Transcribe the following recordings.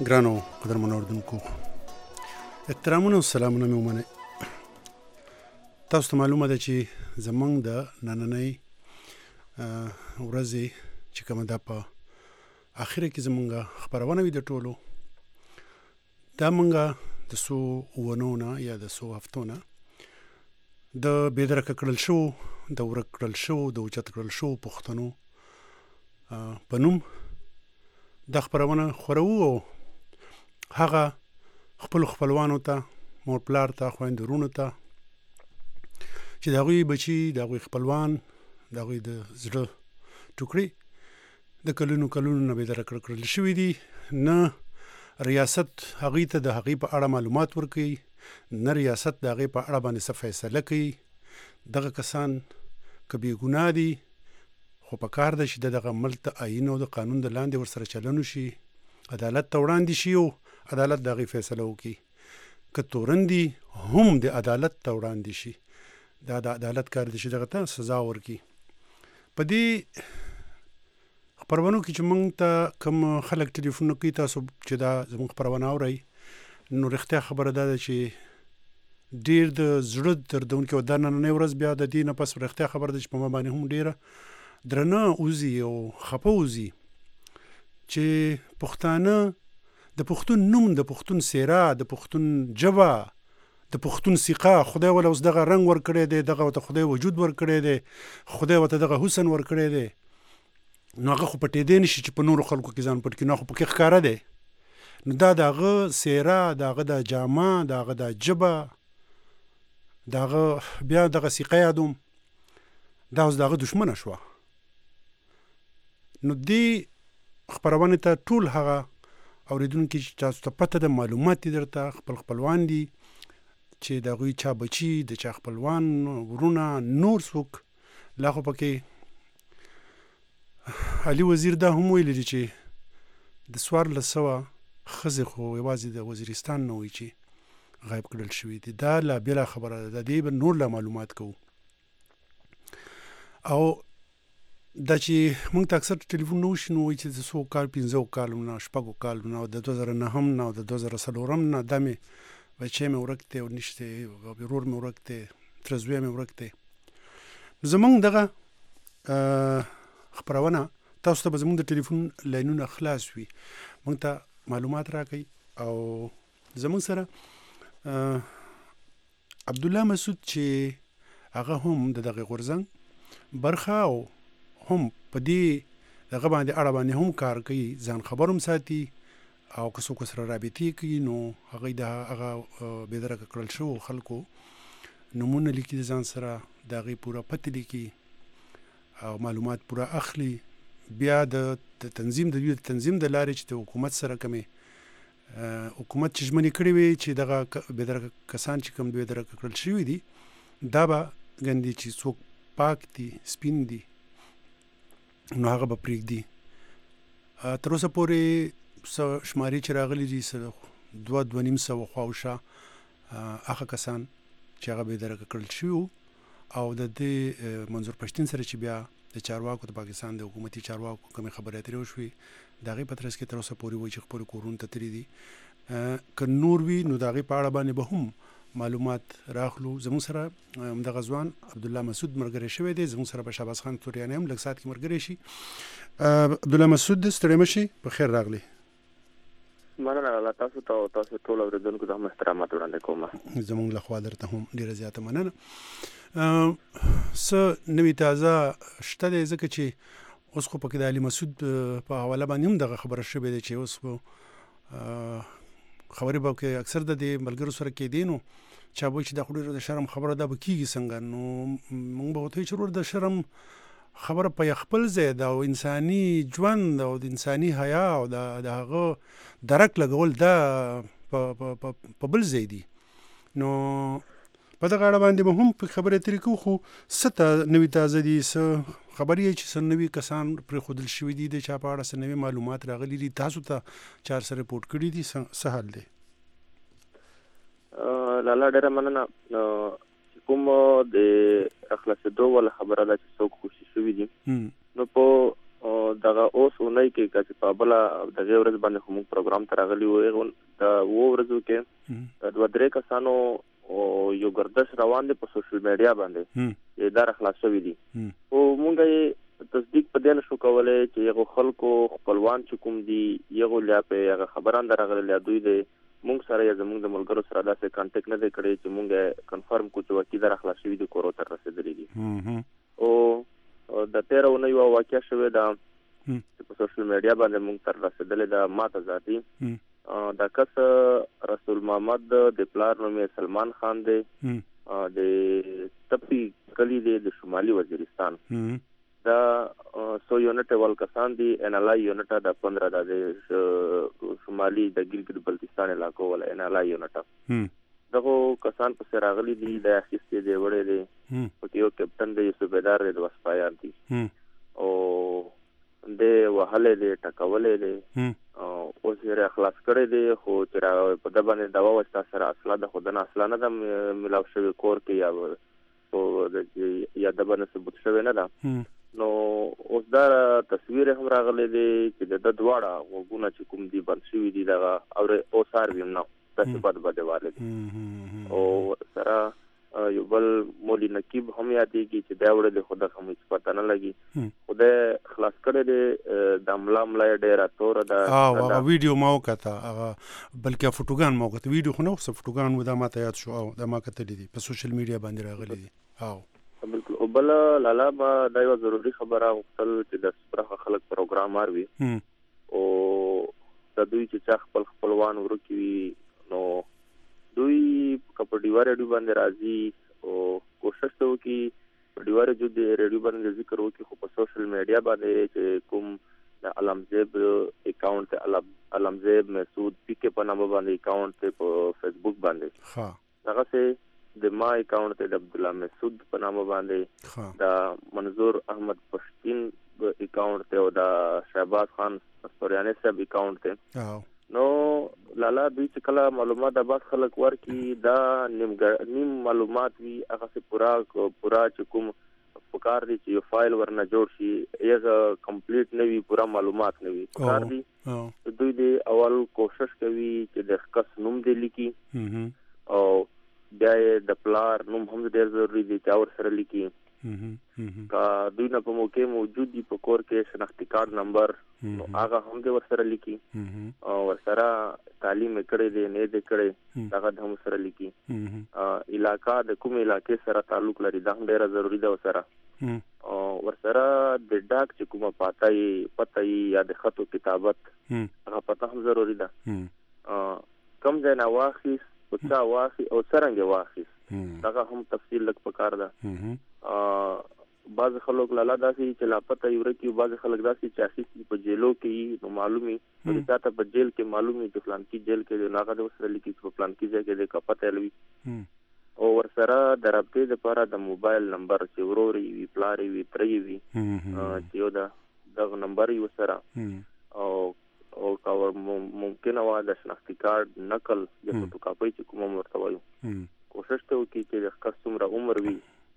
ګرانو قدرمنو اردوونکو احترامونه او سلامونه مې ومنئ. تاسو ته معلومه ده چې زمونږ د نننۍ ورځې چې کومه ده په اخره کې زمونږ خپرونه وي د ټولو دا مونږه د څو اونو نه یا د څو هفتو نه د بېدرکه کړل شو د ورک کړل شو د اوچت کړل شو پښتنو په نوم دا خپرونه خورو او هغه خپل خپلوانو ته مور پلار ته خویندو ورونو ته چې د هغوی بچي د هغوی خپلوان د هغوی د زړه ټوکړې د کلونو نه بېدره کړل شوي دي. نه ریاست هغوی ته د هغوی په اړه معلومات ورکوي، نه ریاست د هغوی په اړه باندې څه فیصله کوي. دغه کسان که بېګناه دي خو په کار ده چې دغه ملک د آیین او د قانون د لاندې ورسره چلن وشي، عدالت ته وړاندې شي او عدالت د هغوی فیصله وکړي. که تورن دي هم د عدالت ته وړاندې شي، دا د عدالت کار دی چې دغه ته سزا ورکړي. په دې خپرونو کې چې موږ ته کوم خلک ټلیفون کوي، تاسو چې دا زموږ خپرونه اورئ نو رښتیا خبره دا ده چې ډېر د زړه دردونکې او دا نننۍ ورځ بیا د دې نه پس رښتیا خبره ده چې په ما باندې هم ډېره درنه وځي او خفه وځي چې پښتانه د پښتون نوم، د پښتون څېره، د پښتون ژبه، د پښتون سیقه خدای وله اوس دغه رنګ ورکړی دی، دغه ورته خدای وجود ورکړی دی، خدای ورته دغه حسن ورکړی دی، نو هغه خو پټېدی نه شي چې په نورو خلکو کې ځان پټ کړي، نو خو پکې ښکاره دی. نو دا د هغه څېره، د هغه د جامه، د هغه د ژبه، د هغه بیا دغه سیقه یادوم، دا اوس د هغه دښمنه شوه. نو دې خپرونې ته ټول هغه اورېدونکي چې تاسو ته پته ده، معلومات دي درته، خپلوان دي چې د هغوی چا بچي، د چا خپلوان، ورونه، نور څوک لا خو پکې علي وزیر دا هم ویلي دي چې د 1400 ښځې خو یوازې د وزیرستان نه وایي چې غایب کړل شوي دي. دا لا بېله خبره ده، د دې به نور لا معلومات کوو. او دا چې موږ ته اکثر ټلیفون نه وشي نو وایي چې د 100 کال 15 کالو نه 6 کالو نه او د 2009 نه او د 2004 نه دا مې بچی مې ورک دی او نشته، ورور مې ورک دی، ترزوی مې ورک دی. زمونږ دغه خپرونه تاسو ته به زمونږ د ټلیفون لاینونه خلاص وي، موږ ته معلومات راکوئ. او زمونږ سره عبدالله مسعود چې هغه هم د دغه غورځنګ برخه او هم په دې دغه باندې اړه باندې هم کار کوي، ځان خبر هم ساتي او که څوک سره رابطې کوي نو هغوی د هغه بېدرکه کړل شوو خلکو نومونه لیکي د ځان سره، د هغوی پوره پته لیکي او معلومات پوره اخلي. بیا د تنظیم د دوی د تنظیم د لارې چې د حکومت سره کومې حکومت چې ژمنې کړې وي چې دغه بېدرکه کسان چې کوم بېدرکه کړل شوي دي دا به ګندي چې څوک پاک دي، سپین دي، نو هغه به پرېږدي. تر اوسه پورې شمارې چې راغلي دي 2,500 خواوشا هغه کسان چې هغه بېدرکه کړل شوي او د دې منظور پښتین سره چې بیا د چارواکو د پاکستان د حکومتي چارواکو کومې خبرې اترې وشوې د هغې په ترڅ کې تر اوسه پورې وایي چې خپلو کورونو ته تللي دي. که نور وي نو د هغې په اړه باندې به هم معلومات راخلو. زموږ سره همدغه ځوان عبدالله مسعود ملګری شوی دی، زموږ سره به شهباز خان توریانی هم لږ ساعت کې ملګری شي. عبدالله مسعود ستړی مه شئ، په خیر راغلی. مننه الله تاسو ته او تاسو ټول اورېدونکو ته هم احترامات وړاندې کوم. زموږ لخوا درته هم ډېره زیاته مننه. څه نوي تازه شته دی ځکه چې اوس خو پکې د علي مسعود په حواله باندې هم دغه خبره شوې ده چې اوس خبرې به کې اکثر د دې ملګرو سره کېدې نو چا به وایي چې دا خو ډېره د شرم خبره دا به کېږي څنګه. نو موږ به ورته وایو چې ورور د شرم خبره په خپل ځای ده او انساني ژوند او د انساني حیا او د هغه درک لګول دا په بل ځای دي. نو په دغه اړه باندې به هم خبرې اترې کوو. خو څه نوي تازه دي، څه خبرې چې څه نوي کسان پرېښودل شوي دي، د چا په اړه څه نوي معلومات راغلي دي، تاسو ته چا سره رپورټ کړي دي، څه حال دی؟ لالا ډېره مننه. کوم د اخلاصېدو والا خبره ده چې څوک خوشي شوي دي نو په دغه اوس اونۍ کې چې په بل دغه ورځ باندې کوم پروګرام ترغلی و دا ورځو کې دوه درې کسانو یو ګردش روان دي په سوشل میډیا باندې دا خلاص شوی دي او مونږ تصدیق په دې نشو کولای چې یو خلکو خپلوان چې کوم دي یو لا په خبران درغلی دوی دي مونږ سره زمونږ د ملګرو سره داسې کانټیکټ نه کړی چې مونږ کنفرم کو چې وکی در خلاص شوی دي کورو تر رسیدلی دي او د 13 اونۍ واقعیا شوه دا په سوشل میډیا باندې مونږ تر رسیدلې دا ماته ذاتی دا کس رسول محمد د پلار نوم سلمان خان دی د تپی کلی دی د شمالي وزیرستان دا سو یونټ ول کسان دي ان ال یونټ د 15 د شمالي د ګلګت بلتستان علاقو ول ان ال یونټ دغه کسان په راغلي دي د اخیستې دی وړې دي په یو کپټن دی صوبیدار دی وسپایان دي او د وهله دی ټکولې دی او زیره خلاص کړي دي خو چې په د باندې دوا وستا سره اصله د خودنه اصله نه د ملاو شوی کور کې یا او د یا د باندې ثبوت شوی نه ده نو اوس دا تصویر هم راغلی دی چې د دواړه وګونه چې کوم دی بند شوی دي دا او سار ویم نو تاسو بده والد او سره یو بل مولوی نقیب هم یادېږي چې دا وړه د خدا هم هیڅ پته نه لګي خدای خلاص کړی دی د املا ډیره تور ده هغه ویډیو ما وکړه هغه بلکې فوټوګان ما وکړه ویډیو خو نه وسه فوټوګان و دا ماته یاد شو او دا ما کتلې دي په سوشل میډیا باندې راغلي دي بالکل او بل لالا با دا یو ضروري خبره وکړل چې د سپرخه خلک پروګرام ماروي او د دوی چې خپلوان ورکوي نو دوی په ډیوار ریډیو باندې راځي او کوشش کوي په ډیوار ریډیو د ریډیو باندې ذکر وکړي خو په سوشل میډیا باندې چې کوم د علمزیب اکاؤنٹ علمزیب مسعود پی کے په نامه باندې اکاؤنٹ ته په فیسبوک باندې هغه سه د ما اکاؤنٹ ته د عبد الله مسعود په نامه باندې د منظور احمد پښتين اکاؤنٹ ته او د شهباز خان استوریانی صاحب اکاؤنٹ ته نو لالا دوی چې کله معلومات د باز خلک ورکی دا نیم معلومات وی هغه سے پورا چې کوم پکار دي چې یو فایل ورنه جوړ شي یغه کمپلیټ نوی پورا معلومات نوی پکار دي دوی د اول کوشش کوي چې د کس نوم دی لیکي او بیا د پلار نوم هم ډیر ضروری دي چې اور سره لیکي کا دوی نه په موقع موجود دي په کور کې شناختی کارت نمبر نو هغه هم د ور سره لیکي او ور سره تعلیم کړي دي نه دي کړي هغه هم سره لیکي علاقہ د کوم علاقې سره تعلق لري دا هم ډیر ضروری ده سره او ور سره د ډاک چې کومه پته یا د خطو کتابت هغه پته هم ضروری ده کم ځای نه واخیس او څا واخی او څنګه واخیس دا هم تفصیل لک پکار ده بعض خلک لاله داسي چې لاپته یو رکی بعض خلک داسي چې اخیستي په جیلو کې نو معلومي چې تاسو په جیل کې معلومي چې فلان کې جیل کې ناغه د وسره لیکي په فلان کې ځای کې د کپته لوي او ور سره د رابطې لپاره د موبایل نمبر چې وروري وی پلاري وی تري وی چې یو دغه نمبر یو سره او کاور ممکن و د شناختی کارت نقل د فوټو کاپي چې کوم مرته وایو کوشش ته وکړي چې د خاص عمر وي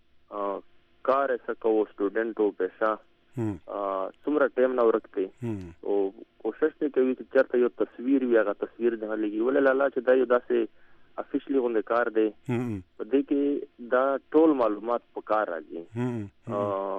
کار سکو سټوډنټ او پیسہ څومره ټیم نه ورکړي او کوشش ته کوي چې چرته یو تصویر وي هغه تصویر نه لګي ولې لاله چې دا یو داسې افیشلی غونډه کار دی په دې کې دا ټول معلومات په کار راځي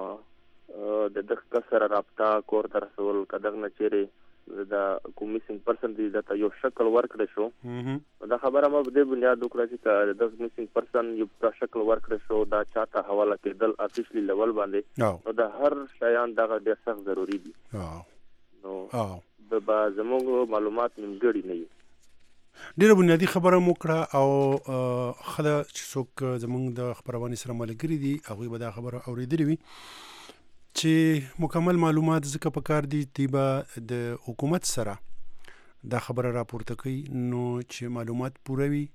د دغه سره رابطه کور تر رسول کدغ نه چیرې دا کوم میسنګ پرسن دی دا یو شکل ورکړی شو دا خبره ما په دې بنیاد وکړه چې د میسنګ پرسن یو شکل ورکړی شو دا چاته حواله کېدل افیشلی لیول باندې نو دا هر شایان دغه ډېر سخت ضروری دي نو د زموږ معلومات نیمګړي نه دي ډیره بنیادی خبره مو کړه او خله چې څوک زموږ د خبرونه سره ملګری دي هغه به دا خبره اوریدلې وي چې مکمل معلومات ځکه پکار دي تیبا د حکومت سره دا خبره راپورته کوي نو چې معلومات پوره وي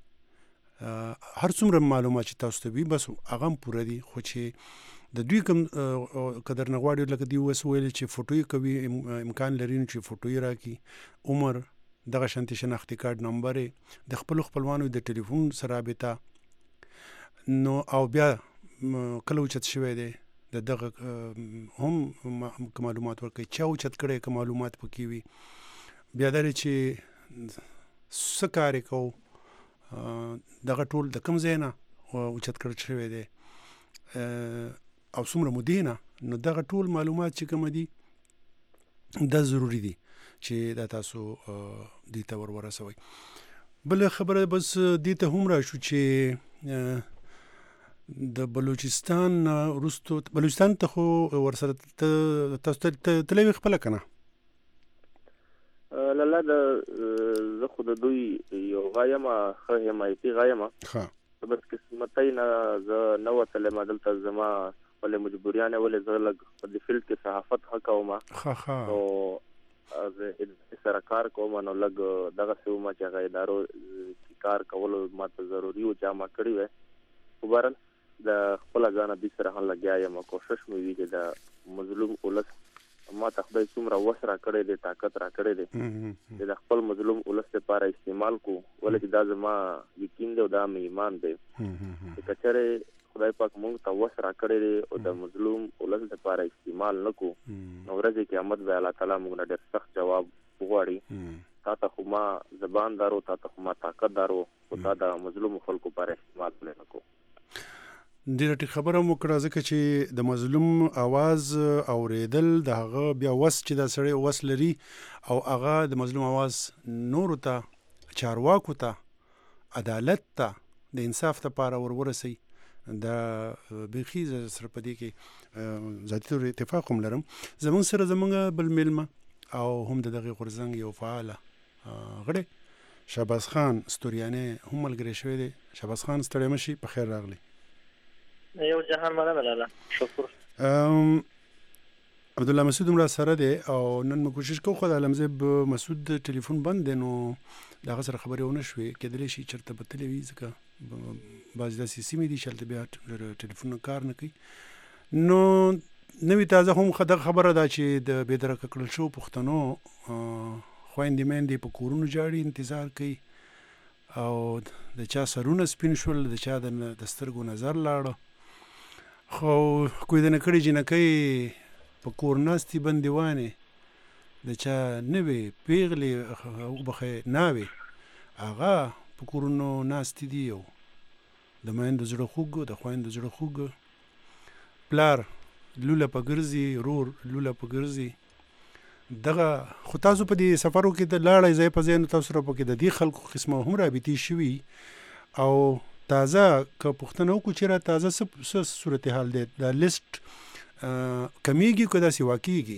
هر څومره معلومات چې تاسو ته وي بس هغه پوره دي خو چې د دوی کوم قدر نغواړي لکه دی وسویل چې فوټوي کوي امکان لري چې فوټوي راکې عمر دغه شانتي شناختی کارت نمبر د خپلوانو د ټلیفون سره رابطه نو او بیا کله چې شوی دی د دغه هم معلومات ورکوي چا اوچت کړی که معلومات پکې وي. بیا دا دی چې څه کار یې کوو دغه ټول د کوم ځای نه اوچت کړل شوی دی او څومره مودې نه، نو دغه ټول معلومات چې کوم دي دا ضروري دي چې دا تاسو دې ته ورسوئ. بله خبره بس دې ته هم راشو چې د بلوچستان وروستو بلوچستان ته خو ورسره تاسو تللی وې خپله که نه؟ لاله زه خو د دوی یو غا یم، ښه حمایتي غا یم. بس قسمتۍ نه زه نه وتلم دلته، زما خپلې مجبوریانې ولې زه لږ په دې فیلډ کې صحافت ښه کوم نو زه سره کار کوم، نو لږ دغسې وم چې هغه ادارو کې کار کولو ماته ضروري و چې ما کړي وی. خو بهرحال د خپله ځانه دوی سره هم لګیا یم، کوشش مې وي چې د مظلوم ولس ماته خدای څومره وس را کړی دی، طاقت را کړی دی چې د خپل مظلوم ولس لپاره استعمال کو، ولې چې دا زما یقین دی او دا مې ایمان دی چې که چېرې خدای پاک موږ ته وس را کړی دی او د مظلوم ولس لپاره استعمال نه کو، نو ورځې قیامت به الله تعالی موږ نه ډېر سخت جواب وغواړي. تا ته خو ما زبان دارو، تا ته خو ما طاقت دارو، خو تا د مظلوم خلکو لپاره استعمال نه کو. ډېره ټیک خبره مو کړه، ځکه چې د مظلوم اواز اورېدل د هغه بیا وس چې دا سړی وس لري او هغه د مظلوم اواز نورو ته چارواکو ته عدالت ته د انصاف لپاره ورسوي، دا بیخي سره په دې کې ذاتي طور اتفاق هم لرم. زموږ سره زموږ بل میلمه او هم د دغې غورځنګ یو فعاله غړی شهباز خان ستوریانی هم ملګری شوی دی. شهباز خان ستړی مه شي، په خیر راغلی. یو جهان مننه لاله، شکر. عبدالله مسعود هم را سره دی او نن مو کوشش کوو، خو د عالم صاحب مسعود ټلیفون بند دی، نو د هغه سره خبرې ونه شوې. کېدلی شي چېرته به تللی وي، ځکه بعضې داسې سیمې دي چې هلته بیا ټلیفونونه کار نه کوي. نو نوي تازه هم دغه خبره ده چې د بېدرکه کړل شوو پښتنو خویندې میندې په کورونو جاړي، انتظار کوي او د چا سرونه سپین شول، د چا د سترګو نظر لاړه. خو کوی د نکړې جنکۍ په کور ناستې بندیوانې د چا نوې پیغلې وبخې ناوې هغه په کورونو ناستې دي، او د میندو زړه خوږ، د خویندو زړه خوږ، پلار لوله په ګرځي، رور لوله په ګرځي. دغه خو تاسو په دې سفرو کې د لاړی ځای په ځای نو تاسو سره پکې د دې خلکو قسمه هم رابطې شوي او تازه که پوښتنه وکړو چې را تازه څه صورتحال دی، دا لیسټ کمیږي که داسې واقعېږي؟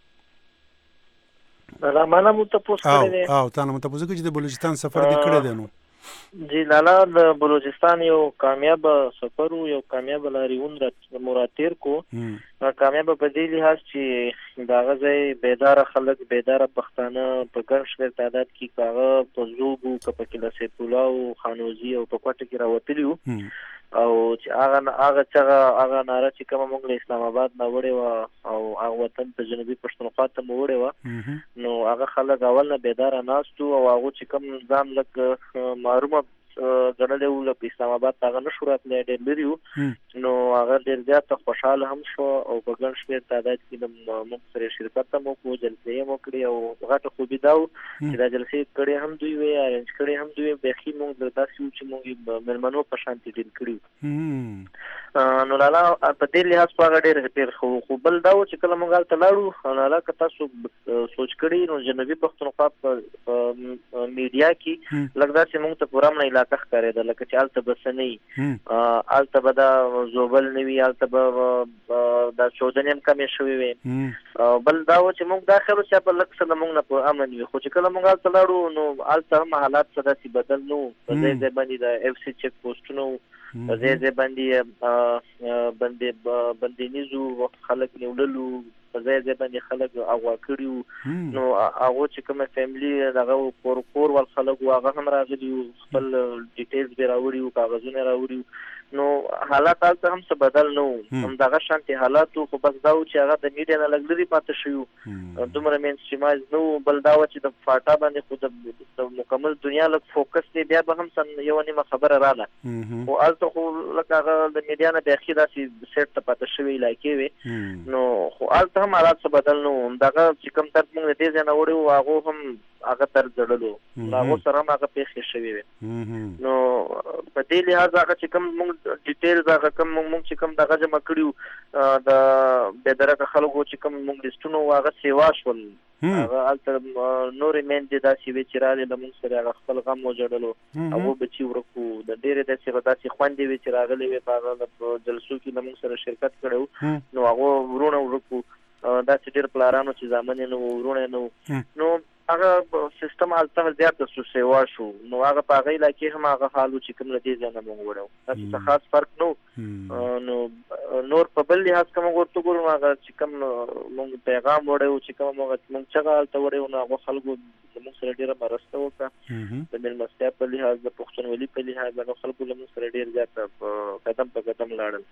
ما نه مو تپوس کړی دی. تا نه مو تپوس کړی چې د بلوچستان سفر دې کړی دی؟ نو جی لالا، د بلوچستان یو کامیاب سفر و، یو کامیاب لاریون مو را تیر کو. کامیاب په دې لحاظ چې د هغه ځای بیداره خلک، بیداره پښتانه په ګڼ شمېر تعداد کې که هغه په زوب وو، که پکې له سیف الله او خانوزي او په کوټه کې راوتلي وو، او چې هغه ناره چې کومه موږ له اسلام آباد نه وړې وه او هغه وطن ته جنوبي پښتونخوا ته مو وړې وه، نو هغه خلک اول نه بیداره ناست وو او هغو چې کوم ځان لږ معرومه ګڼلی وو، له اسلام آباد ته هغه نه شو راتلی، ډېر لرې وو، نو هغه ډېر زیاته خوشحاله هم شو او په ګڼ شمېر تعداد کې موږ سره شرکت هم وکړو، جلسې هم وکړې او غټه خوبي دا وو چې دا جلسې کړې هم دوی وې، ارینج کړې هم دوی وې. بیخي موږ داسې وو چې موږ یې مېلمنو په شانتې ډیل کړي وو. نو لالا په دې لحاظ په هغه ډېر خو بل دا وو چې کله موږ هلته لاړو، لالا که تاسو سوچ کړي نو جنوبي پښتونخوا په میډیا کې لږ داسې موږ ته پوره امن علاقه ښکارېده، لکه چې هلته به څه نه وي، هلته به دا زوبل نه وي، هلته به دا چودنې هم کمې شوې وې. بل دا و چې موږ دا خیال و چې به لږ څه د موږ نه په امن وي، خو چې کله موږ هلته لاړو نو هلته هم حالات څه داسې بدل نه وو. په ځای ځای باندې د اف سی چیک پوسټونه وو، په ځای ځای باندې بندیزو خلک نیوللو، په ځای ځای باندې خلک اغوا کړي وو. نو هغو چې کومه فیملي دغه کور ول خلک وو هغه هم راغلي وو، خپل ډیټیلز به راوړي وو، کاغذونه راوړي وو. نو حالات هلته هم څه بدل نه وو هم دغه شانتي حالات خو بس دا و چې هغه د میډیا نه لږ لرې پاتې شوي دومره مین سټریمایز نه وو بل دا و چې د فاټا باندې خو د مکمل دنیا لږ فوکس دی بیا به هم یو نیمه خبره راله خو هلته خو لکه هغه د میډیا نه بیخي داسې سیټ ته پاتې شوي علاقې وې نو خو هلته هم حالات څه بدل نه وو همدغه چې کوم درد موږ د دې ځای نه وړی وو هغو هم هغه درد زړلو هغو سره هم هغه پېښې شوي وې نو په دې لحاظ هغه چې کوم موږ ډیټیلز هغه کوم موږ چې کوم دغه جمع کړي د بېدرکه خلکو چې کوم موږ لیسټونه وو هغه سیوا شول هغه هلته نورې میندې داسې وې چې رالې له موږ سره هغه خپل غم وژړلو هغو بچي ورک وو د ډېرې داسې خویندې وې چې راغلې وې په هغه جلسو کې له موږ سره شرکت کړی وو نو هغو ورونه ورک وو داسې ډېر پلارانو چې زامن یې نه وو ورونه یې نه وو نو هغه سیستم هلته زیات د سیوا شو نو هغه په هغه علاقې هم هغه حال و چې کوم له دې ځای نه موږ وړی وو داسې څه خاص فرق نه نو نور په بل لحاظ که موږ ورته ګورو هغه چې کوم موږ پیغام وړی وو چې کوم موږ چغه هلته وړی وو نو هغو خلکو زموږ سره ډېره مرسته وکړه د مېلمستیا په لحاظ د پښتونولي په لحاظ هغه خلکو له موږ سره ډېر زیات قدم په قدم لاړل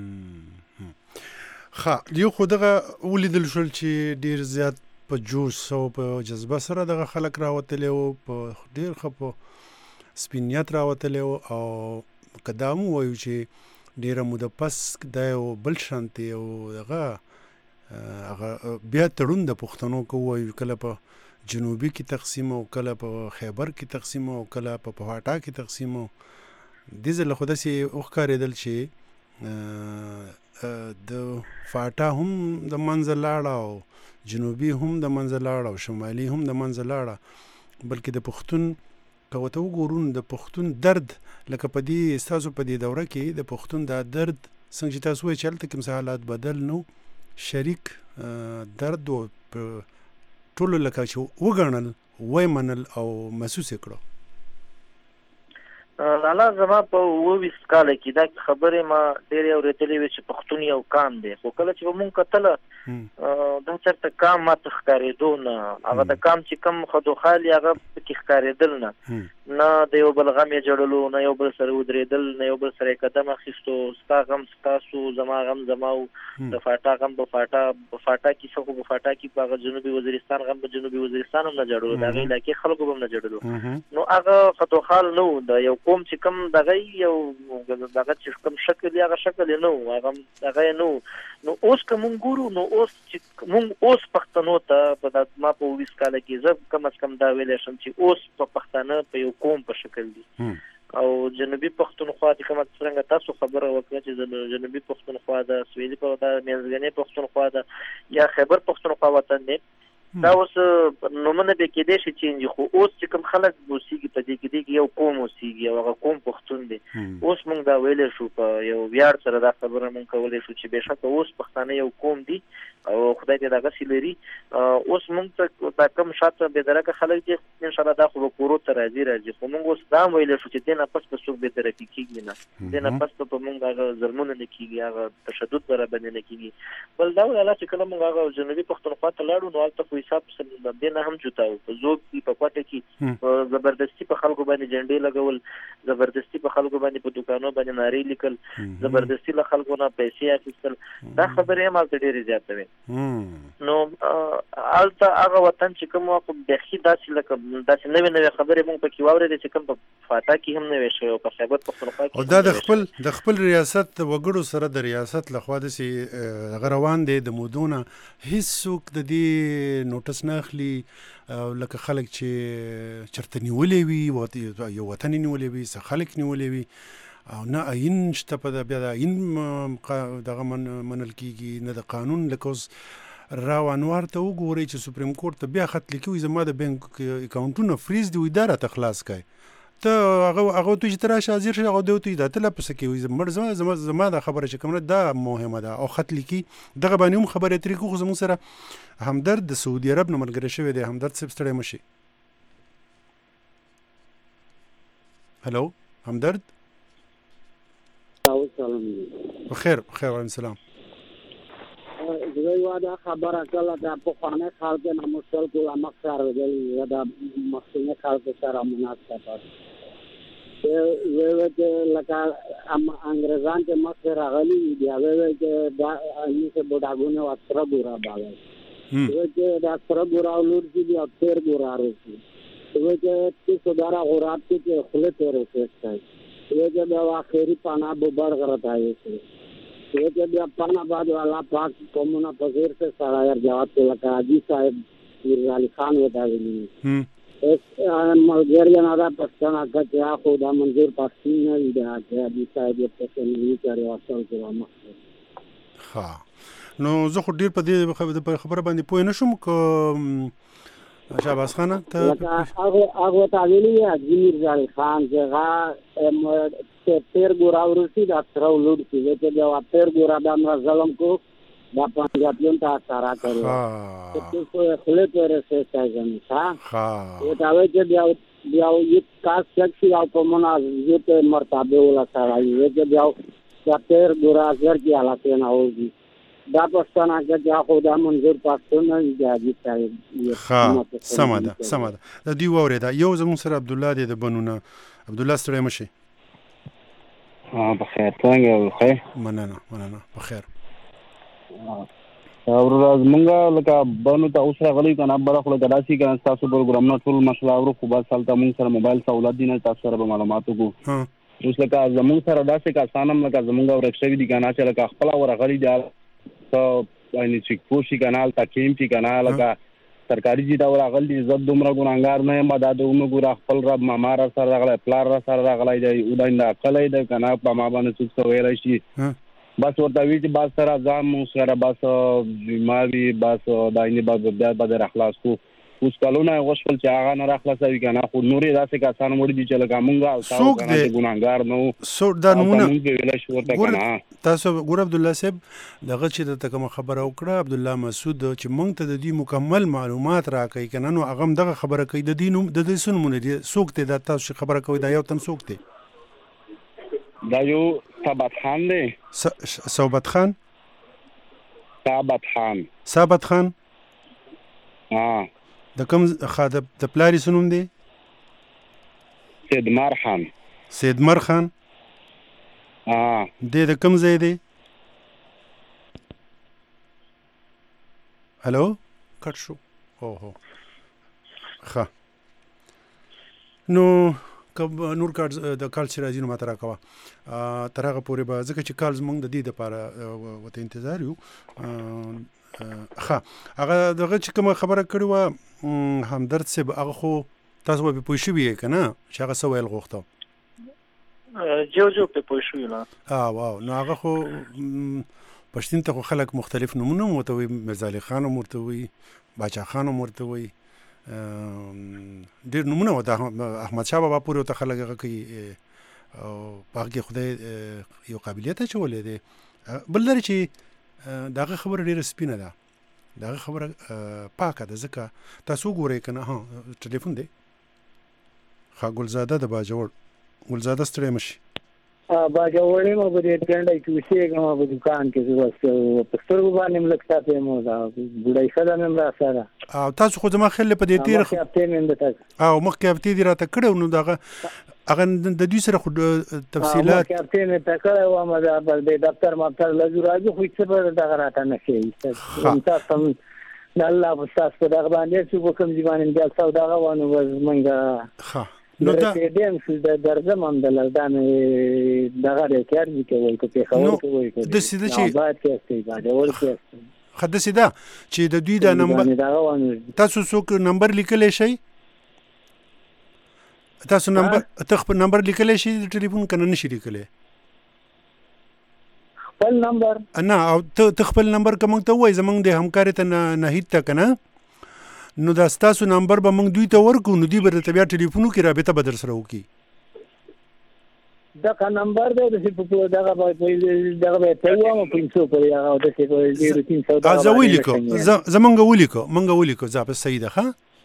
ښه یو خو دغه ولیدل شول چې ډېر زیات په جوش او په جذبه سره دغه خلک راوتلی وو په ډېر ښه په سپینیت راوتلی وو او که دا هم ووایو چې ډېره موده پس دا یو بل شانتې او هغه بیا تړون د پښتنو که ووایو کله په جنوبي کې تقسیم او کله په خیبر کې تقسیم او کله په پهاټا کې تقسیم او دې ځله خو داسې وښکارېدل چې د فاټا هم د منځه لاړه او جنوبي هم د منځه لاړه او شمالي هم د منځه لاړه بلکې د پښتون که ورته وګورو د پښتون درد لکه په دې ستاسو په دې دوره کې د پښتون دا درد څنګه چې تاسو وایئ چې هلته کوم څه حالات بدل نو شریک درد و ټولو لکه چې وګڼل ویې منل او محسوس یې کړو لالا زما په 20 کاله کې دا خبرې ما ډېرې اورېدلې وې چې پښتون یو قام دی خو کله چې به مونږ کتله دا چېرته قام ماته ښکارېدو نه هغه د قام چې کوم خدوخال هغه پکې ښکارېدل نه د یو بل غم یې جړلو نه یو بل سره ودرېدل نه یو بل سره یې قدم اخیستو ستا غم ستاسو زما غم زما و د فاټا غم په فاټا کې څه خو په فاټا کې په هغه جنوبي وزیرستان غم په جنوبي وزیرستان هم نه جړلو د هغې علاقې خلکو به هم نه جړلو نو هغه خدوخال نه و د یو قوم چې کوم دغه یو دغه چې کوم شکل دی هغه شکل یې نه و هغه یې نه و نو اوس که مونږ ګورو نو اوس چې مونږ اوس پښتنو ته ما په 20 کاله کې زه کم از کم دا ویلی شم چې اوس په پښتانه په یو قوم په شکل دي او جنوبي پښتونخوا چې کومه څرنګه تاسو خبره وکړه چې جنوبي پښتونخوا د سویلي په منځګنۍ پښتونخوا د یا خیبر پښتونخوا وطن دی دا اوس نومونه به کېدای شي چینج خو اوس چې کوم خلک اوسېږي په دې کې دی یو قوم اوسېږي او هغه قوم پښتون دی اوس موږ دا ویلی شو په یو ویاړ سره دا خبره موږ کولی شو چې بېشکه اوس پښتانه یو قوم دي او خدای دې دغسې لري اوس موږ ته دا کوم شاته بېدرکه خلک دي انشاءالله دا خو به کورو ته راځي خو موږ اوس دا هم ویلی شو چې دې نه پس به څوک بېدرکي کېږي نه دې نه پس به په موږ هغه ظلمونه نه کېږي هغه تشدد به راباندې نه کېږي بل دا ویله چې کله موږ هغه جنوبي پښتونخوا ته لاړو نو هلته خو حساب دې نه هم جوتا و په زوب کې په کوټه کې زبردستي په خلکو باندې جنډې لګول زبردستي په خلکو باندې په دوکانو باندې نارې لیکل زبردستي له خلکو نه پیسې اخیستل دا خبرې هم هلته ډېرې زیاته وې نو هلته هغه وطن چې کوم وه خو بیخي داسې لکه داسې نوې خبرې موږ پکې واورېدې چې کوم په فاټا کې هم نوې شوی او په خیبر پښتونخوا کې او دا د خپل ریاست وګړو سره د ریاست لخوا داسې هغه روان دی د مودونه هېڅوک د دې نوټس نه اخلي لکه خلک چې چېرته نیولې وي یو وطن یې نیولې وي څه خلک نیولې وي او نه عین شته په بیا د عین دغه منل کېږي نه د قانون لکه اوس راو انوار ته وګورئ چې سپریم کورټ ته بیا خط لیکي وي زما د بینک اکاونټونه فریز دي وي دا راته خلاص کړئ ته هغه ته چې ته راشه حاضر شي هغه ته دا ته لا پسې کوي زما دا خبره چې کومه دا مهمه ده او خط لیکي دغه باندې هم خبرې اترې کوو خو زموږ سره همدرد د سعودي عرب نه ملګری شوی دی همدرد صاحب ستړی مه شي هلو همدرد بخیر وعلیکم السلام زه یوه دا خبره کله د پخواني خلکو نه مشکل کله مخ سره دی یا د مخکیني خلکو سره مناسبت وی چې لکه انګریزان چې مخکې راغلي بیا وی چې دا انیسه بوډاګونه وسره ګورا باغ وی چې دا سره ګورا ولور چې بیا تیر ګورا روسي وی چې سودارا غراب کې خله تیر وسته وی چې دا اخري پانا ببر غرتا ہے وی چې بیا پانا بعد والا پاک کومنا پزیر سے سراير جواب لکه حاجی صاحب میر علي خان ودا ملګری نه دا پښتنه کچا خو دا منظور پښتون نه دی دا چې صاحب په څنګه کړی واسطه کوم ها نو زه خو ډیر په دې خبره باندې پوه نه شوم که شاباس خان ته هغه ته ویلي اجمیر علي خان چې تیر ګورا ورسي دا تر ولود چې دا تیر ګورا دا ظلم کو دا پنځاتون ته سارا کړو چې څه خله تر څه څنګه ها دا وایي چې بیا یو کاس چې او په مناسبت ته مرتبه ولا سره یې چې بیا تیر ګورا ځر کې حالت نه وږي دا پښتنه چې خو دا منظور پښتون نه دی ها سمه ده د دې وره دا یو زمون سره عبد الله د بنونه عبد الله ستړی مشي بخیر څنګه خیر مننه بخیر ورځ مونږه لکه بنو ته اوسره غلي کنه بل خو داسي کنه تاسو پروګرام نه ټول مشله او خو بس سالته مونږ سره موبایل سہولت دي نه تاسو سره معلوماتو کو اوس لکه زمونږ سره داسې کا سانم لکه زمونږ ورښوي دي کنه چې لکه خپل ور غلي دي ته یعنی چې کوشي کنال تا کیم چې کنال لکه سرکاري جی دا ور غلي عزت دومره ګناګار نه ما دا دومره ګور خپل رب مامار سره غلي پلار سره غلي دی وداینده کله دی کنه په ما باندې څه ویل شي بس ورته وی چې بس سره ځم سره بس بیماری بس داینه بیا به اخلاص کو اوس کلونه غوښول چې هغه نه راخلاصوي کنه خو نورې داسې کسان وړي دي چې لکه مونږه تاسو کنه ګناګار نو سو دا نمونه تاسو ګور عبد الله صاحب دغه چې د کوم خبره وکړه عبد الله مسعود چې مونږ ته د دې مکمل معلومات راکړي کنه نو هغه دغه خبره کوي د دې د دې سنمونه دي سوکته د تاسو خبره کوي دا یو تن سوکته دا یو ثابت خان دی ثابت خان د کوم خاطب د پلاری سنوم دی سیدمر خان د کوم ځای دی هلو کټ شو اوه ښه نو نور کارت د کال چې راځي نو ماته راکوه تر هغه پورې به ځکه چې کال زموږ د دې دپاره ورته انتظار یو ښه هغه دغه چې کومه خبره کړې وه همدرد صاحب هغه خو تاسو به پوه شوي یې که نه چې هغه څه ویل غوښته جو پې پوه شوي نه واو نو هغه خو پښتون ته خو خلک مختلف نومونه هم ورته وایي میرزا علي خان هم ورته وایي باچا خان هم ورته وایي ډېر نومونه و د احمدشاه بابا پورې ورته خلک هغه کوي او په هغه کې خدای یو قابلیت اچولی دی بل لري چې د هغه خبره ډېره سپینه ده د هغه خبره پاکه ده ځکه تاسو وګورئ که نه ټلیفون دی ښه ګلزاده د باجوړ ګلزاده ستړی مشي باجوړ یم په دې ټنډه کې اوسېږم په دوکان کې زه بس په سترګو باندې م لږ ساعت یم دا بوډۍ ښځه مې هم راسره او تاسو خو زما خیال په دې تېره مخکې هفتې دې راته کړی نو هغه د دوی سره خو تفصیلات مخکې هفتې مې ته کړی وم د دفتر مفتر لږ راځي خو هېڅ به دغه راته نه ښایي تاسو د الله په ستاسو په دغه باندې چې په کوم ځای باندې امتیاز او دغه وه نو زمونږ نو دا درځم همدلته دا مې دغه دی کارګي کې وایي که پېښور کې وایي که آباد کې هستئ باجوړ کې هستئ ښه داسې ده چې د دوی دا نمبر تاسو څوک نمبر لیکلی شئ تاسو ته خپل نمبر لیکلی شئ د ټلیفون که نه نشي لیکلی خپل نمبر نه او ته خپل نمبر که موږ ته ووایي زموږ د همکارې ته نهید ته که نه نو دا ستاسو نمبر به موږ دوی ته ورکړو نو دوی به درته بیا ټلیفون وکړي رابطه به در سره وکړي دغه نمبر دی داسې دغه به ته ووایم 500 پورې هغه داسې په 300 زه ولیکو زه موږ ولیکو زه په صحیح ده ښه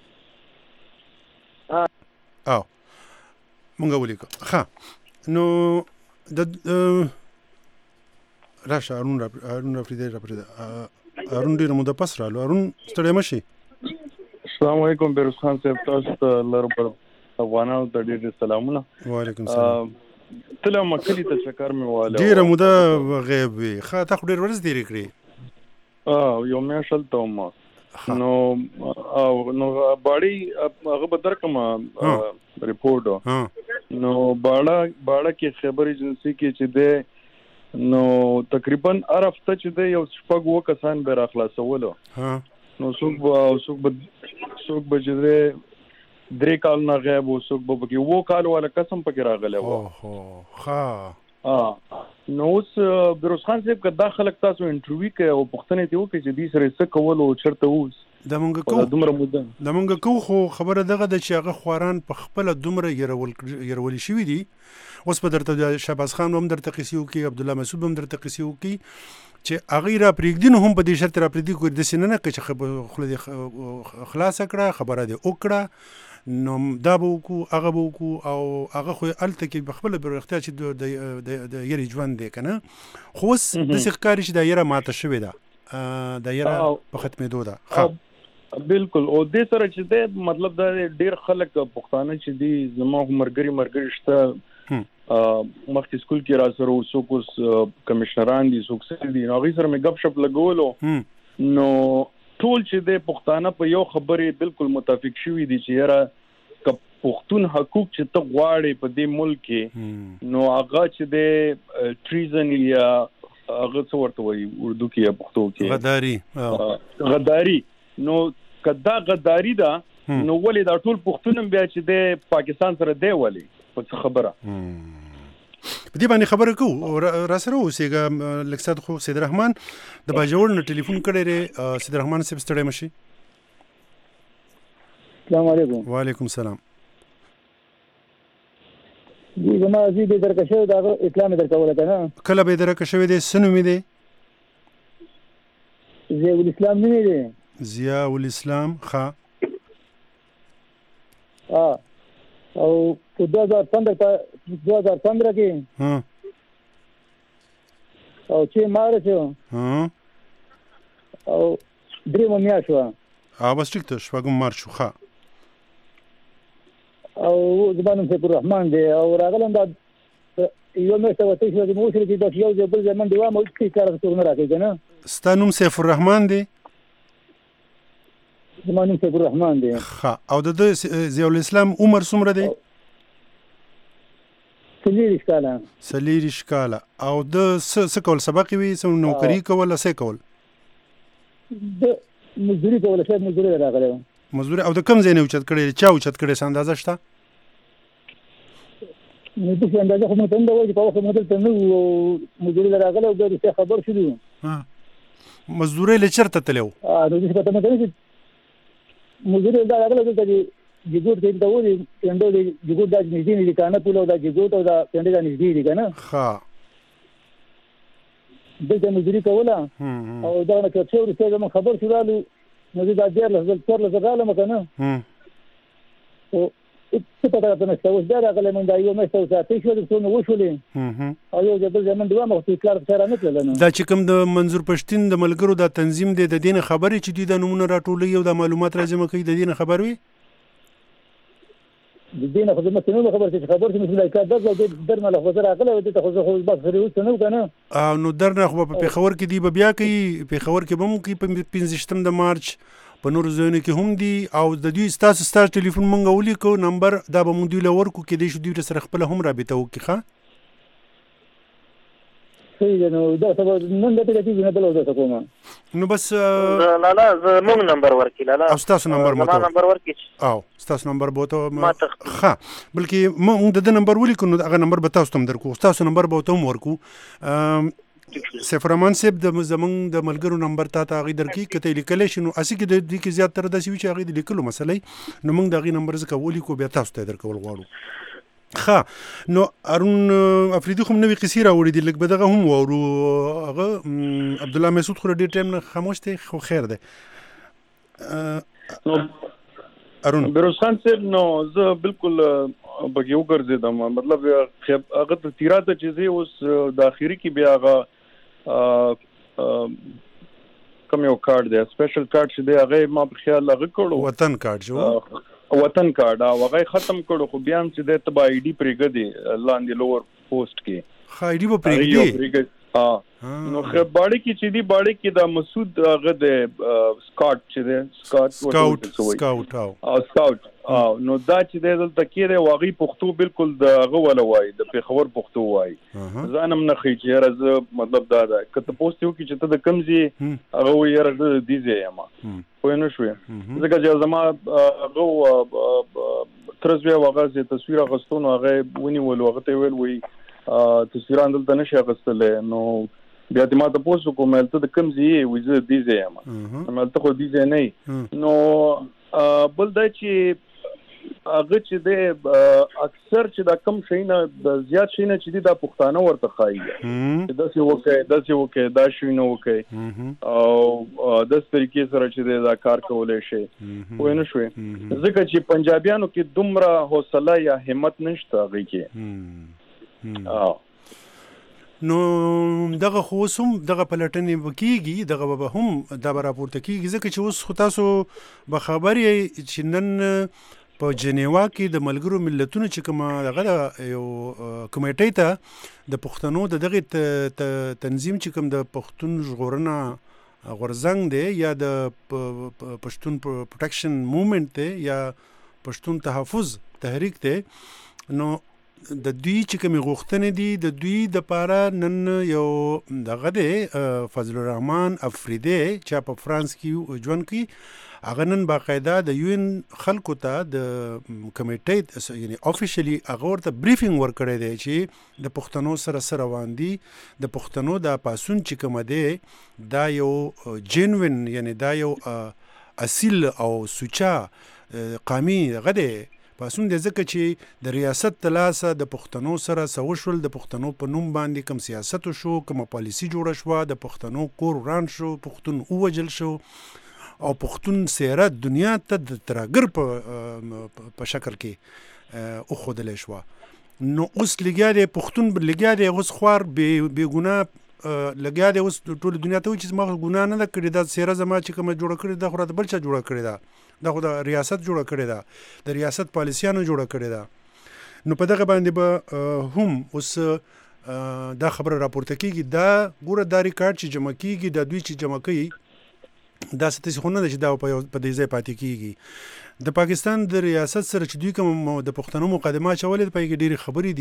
او موږ ولیکو ښه نو د راشه هارون رافریدی هارون ډېره موده پس رالو هارون ستړی مه شي السلام علیکم بیروز خان صاحب تاسو ته الله رب افغانانو ته ډېر سلامونه. وعلیکم السلام. تله مکلی ته چکر مې واله ډېره موده غیب وي. ښه تا خو ډېر ورځ تېرې کړې. یو میاشت هلته وم. نو باړی هغه به درکم ریپورټ. نو باړه کې خبر ایجنسی کې چې دی نو تقریبا هر هفته چې دی یو شپږ اووه کسان به راخلاصولو. نو څوک به چې دی 3 کال نه غیب و، څوک به پکې 2 کال والا قسم پکې راغلی و. نو اوس بیروز خان صاحب که دا خلک تاسو انټرویو کوي او پوښتنې ته وکړي چې دې سره څه کول او چېرته اوس د مونږ کوو، خو خبره دغه ده چې هغه خواران په خپله دومره یرولي شوي دي. اوس به درته شهباز خان هم درته قصې وکړي، عبدالله مسعود هم درته قصې وکړي چې هغوی را پرېږدي، نو هم په دې شرط را پرېږدي کوي داسې نه که چې خوله دې خلاصه کړه، خبره دې وکړه، نو دا به وکړو هغه به وکړو. او هغه خو هلته کې په خپله بروختیا چې د یرې ژوند دی که نه، خو اوس داسې ښکاري چې دا یره ماته شوې ده، دا یره په ختمېدو ده. بالکل. او دې سره چې دی مطلب دا ډېر خلک پښتانه چې دي زما ملګري شته مخکې سکول کې را سره څوک اوس کمشنران دي، څوک څه دي، نو هغوی سره مې ګپ شپ لګولو. نو ټول چې دی پښتانه په یو خبرې بالکل متفق شوي دي چې یاره که پښتون حقوق چې ته غواړې په دې ملک کې، نو هغه چې دی ټریزن یا هغه څه ورته وایي اردو کې یا پښتو کې غداري. نو که دا غداري ده نو ولې دا ټول پښتون هم بیا چې دی پاکستان سره دی ولې په څه خبره په دې باندې خبره کوو. را سره اوسېږه لږ ساعت خو سید رحمان د باجوړ نه ټلیفون کړی دی. سید رحمان صاحب ستړی مه شي. السلام علیکم. وعلیکم السلام. جی زما زی دې درکه شوی دا اطلاع مې درکوله که نه. کله به یې درکه شوی دی؟ څه نوم یې دی؟ ضیاء الاسلام نوم یې دی. ضیاء الاسلام. ښه. او په 2015 کې او چې ماره شو او درېمه میاشت وه. بس ټیک ته شپږم مارچ شو. ښه. او زما نوم سیف الرحمان دی او راغلم دا یو میاشت وتی شوه چې مې وشول چې بس یو ځای بل ځای منډې وام او هېڅ کار څوک نه راکوي که نه. ستا نوم سیف الرحمان دی؟ زما نوم سیف الرحمان دی. ښه. او د ده ضیاء الاسلام عمر څومره دی؟ 40 کاله. 40 کاله. او د څه کول سبق وي؟ څه نوکري کوله؟ څه کول؟ د مزدوري کوله. شاید مزدوري راغلی و. مزدوري. او د کوم ځای نه اوچت کړی؟ چا اوچت کړی؟ څه اندازه شته؟ نو داسې اندازه خو موږ ته نه ده وایي چې په وخت موږ دلته نه وو او مزدوري له راغلی او بیا رښتیا خبر شولو. مزدورۍ له چېرته تللی و؟ نو داسې پته مې کوي چې مزدوري دا راغلی دلته چې جګوټ کې دلته ولې پنډو دی جګوټ دا نږدې نه دي کانه پول او دا جګوټ او دا پنډې دا نږدې دي که نه. دلته مزدوري کوله او دغه نه که څه وروسته زموږ خبر شو رالو نو زه دا 14 رالم که نه. خو څه پته راته نشته. اوس بیا راغلی مونږ دا یو میاشت وساتۍ شولې څو مې وشولې او یو ځای بل ځای منډې وام خو اطلاع راته رانه کړله. نو دا چې کوم د منظور پښتین د ملګرو دا تنظیم دی د دې نه خبر چې دوی دا نومونه راټولوي او دا معلومات راجمع کوي، د دې نه خبر وي؟ د دې نه خو زه مخکې نه خبر چې خبر شي مثل کار دغه در نه خو زه راغلی و دې ته خو زه خو بس خرې اوس نه و که نه. نو در نه خو په پېښور کې دی به بیا کوي، پېښور کې به هم کوي په 15 د مارچ، په نورو ځایونو کې هم دي. او د دوی ستاسو ټلیفون مونږ ولیکو نمبر دا به مونږ دوی له ورکو، کېدای شي دوی سره خپله هم رابطه وکړي. ښه صحیح ده. نو دا سبا نن دته کېږي نه بل ورته کوم. نو بس لالا زموږ نمبر ورکړي لالا. او ستاسو نمبر مو ته نمبر ورکړي. او ستاسو نمبر به ته ښه بلکې مونږ د ده نمبر ولیکو نو هغه نمبر به تاسو ته هم درکو، ستاسو نمبر به ورته هم ورکو. سیف الرحمان صاحب زمونږ د ملګرو نمبر تا ته هغې درکړي، که ته یې لیکلی شي نو هسې کې د دې کې زیاتره داسې وي چې هغې د لیکلو مسله نو موږ د هغې نمبر ځکه ولیکو بیا تاسو ته یې درکول غواړو. ښه. نو هارون افریدي خو هم نوې قصې راوړي دي، لږ به دغه هم واورو. هغه عبدالله مسعود خو ډېر ټایم نه خاموش دی، خو خیر دی. هارون بیروز خان صاحب نو زه بالکل پکې وګرځېدم، مطلب هغه ته تیرا ته چې زه اوس د اخري کې بیا هغه کوم یو کارډ دی سپیشل کارډ چې دی هغه ما په خیال هغه کړو وطن کارډ جو وطن کارت هغه ختم کړو خو بیا هم چې د تبا آی ډی پرېګدي لاندې لوور پوسټ کې خا آی ډی په پرېګدي نو خبرې کې چې دی باندې کې د مسعود هغه د سکاټ چې دی سکاټ نو دا چې د دلته کې دی واغې پښتو بالکل د هغه ولا وای د پیښور پښتو وای ځانم نه خې چې راز مطلب دا ده کته پوسټ یو کې چې ته د کمزي هغه وای راز دي ځای ما خو نه شوې ځکه چې زما هغه ترځوي واغه چې تصویر غستون هغه ونی ول وغه ته ویل وای تصویران دلته نشي غستلې نو بیا د ما ته پوسټ کوم ته د کمزي وې دي ځای ما ملته خو دي ځای نه نو بل دا چې هغه چې د اکثر چې دا کم شي نه د زیات شي نه چې دا پښتانه ورته خایي چې داسې وکي دا شي نه وکي او د طریقې سره چې دا کار کولای شي وای نه شوي ځکه چې پنجابیانو کې دومره حوصله یا همت نشته هغه کې نو دغه خوسم دغه پلټنې وکیږي دغه به هم د راپورته کیږي ځکه چې اوس خو تاسو به خبرې چې نن په جنیوا کې د ملګرو ملتونو چې کومه دغه یو کمیټې ته د پښتنو د دغه تنظیم چې کوم د پښتون ژغورنه غورځنګ دی یا د پښتون پروټیکشن موومېنټ دی یا پښتون تحفظ تحریک دی نو د دوی چې کومې غوښتنې دي د دوی د پاره نن یو دغه دی فضل الرحمن افریدی چې په فرانس کې ژوند کوي هغه نن باقاعده د یون خلکو ته د کمیټې یعنی افیشلی هغه ورته بریفینګ ورکړی دی چې د پښتنو سره روان دي د پښتنو د پاسون چې کوم دی دا یو جنوین یعنی دا یو اصیل او سوچا قومي دغه دی پاسون د ځکه چې د ریاست تلاسه د پښتنو سره سوشل د پښتنو په نوم باندې کوم سیاست شو کوم پالیسی جوړه شو د پښتنو کور وران شو پښتون اوجل شو او پښتون سیره دنیا ته د ترګر په شکل کې او خودل شو نو اوس لګیا دی پښتون لګیا دی اوس خوار به ګناه لګیا دی اوس ټول دنیا ته چې ما ګناه نه کړی دا سیره زما چې کوم جوړه کړی دا خو بل څه جوړه کړی دا دا خو د ریاست جوړه کړې ده د ریاست پالیسیانو جوړه کړې ده نو په دغه باندې به هم اوس دا خبره راپورته کیږي دا ګوره دا ریکارډ چې جمع کیږي د دوی چې جمع کوي دا ستاسو خو نه ده چې دا په دې ځای پاتې کیږي د پاکستان د ریاست سره چې دوی کوم د پښتنو مقدمه چولې په کې ډېری خبرې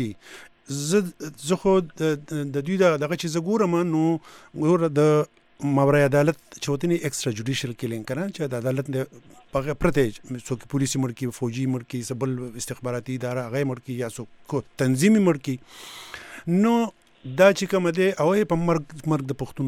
دي زه خو د دوی دغه چې زه ګورم نو ګوره د ماورای عدالت چوتنی ایکسترا جوډیشل کیلینګ کنه چې د عدالت نه پغه پرته څوک پولیسي مړکی فوجي مړکی سبل استخباراتي اداره غي مړکی یا څوک تنظیمي مړکی نو دا چې کوم دی او په مرګ د پښتون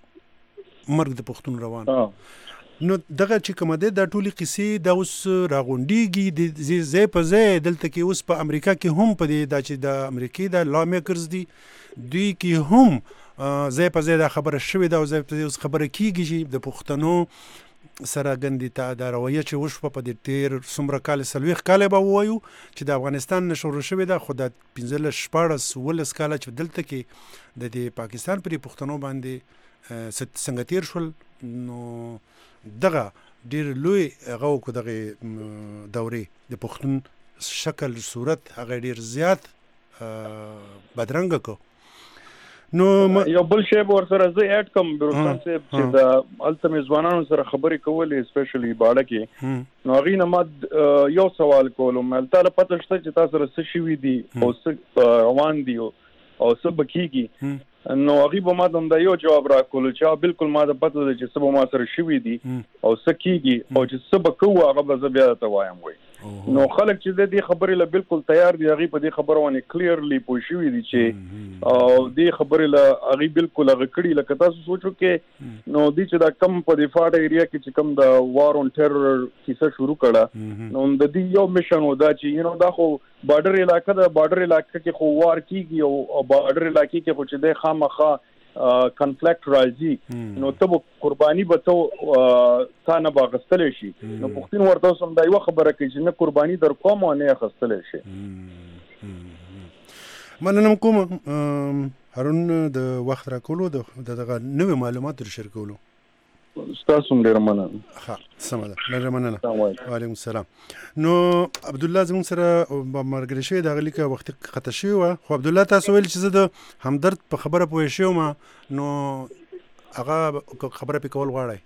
روان نو دغه چې کوم دی د ټولي قصې د اوس راغونډيږي د زی په زی دلته کې اوس په امریکا کې هم په دې د چې د امریکای د لا میکرز دی دوی کې هم زی په زی دا خبره شوې ده او زی په اوس خبره کیږي چې د پښتنو سره غندي ته د رویه چې وشو په دې تیر څومره کال سلويخ کال به وایو چې د افغانستان نشور شوې ده خو د 15 14 ولس کال چې دلته کې د پاکستان پر پښتنو باندې څنګه تیر شول نو دغه ډیر لوی هغه کو دغه دورې د پښتون شکل صورت هغه ډیر زیات بدرنګ کو نو یو بل شی ور سره زه اډ کوم بروستان صاحب چې د التم ځوانانو سره خبرې کولې اسپیشلی باړه کې نو غي نه ما یو سوال کولم ملته پته شته چې تاسو سره څه شوي دي او څه روان دي او څه بکیږي نو هغه به ما د یو جواب راکول چې بالکل ما د پته چې څه به ما سره شوي دي او څه کیږي او چې څه به کوو هغه به بیا ته وایم وای نو خلک چې د دې خبرې له بالکل تیار دي هغه په دې خبره باندې کلیرلی پوه شوي دي چې او دې خبرې له هغه بالکل هغه کړي لکه تاسو سوچو کې نو دې چې دا کم په دفاع ایریا کې چې کم د وار اون ټیرر کیسه شروع کړه نو د دې یو میشن و دا چې دا خو بارډر علاقې د بارډر علاقې کې خو وار کیږي او بارډر علاقې کې خو چې د خامخا کنفلیکټ راځي نو ته قرباني به تا نه باغستل شي نو پښتون ورته سم دا یو خبره کوي چې نه قرباني در کوم نه خستل شي مننه کوم هارون د وخت را کولو دغه نوې معلومات در شریکولو تاسو ډیر مننه. ها سمه ده، ډیر مننه. وعلیکم السلام. نو عبد الله زموږ سره مرګري شوی د غلیکه وخت خطا شوی و، خو عبد الله تاسو ویل چې زه د همدرد په خبره پوه شوم، نو هغه خبره په کول غواړی.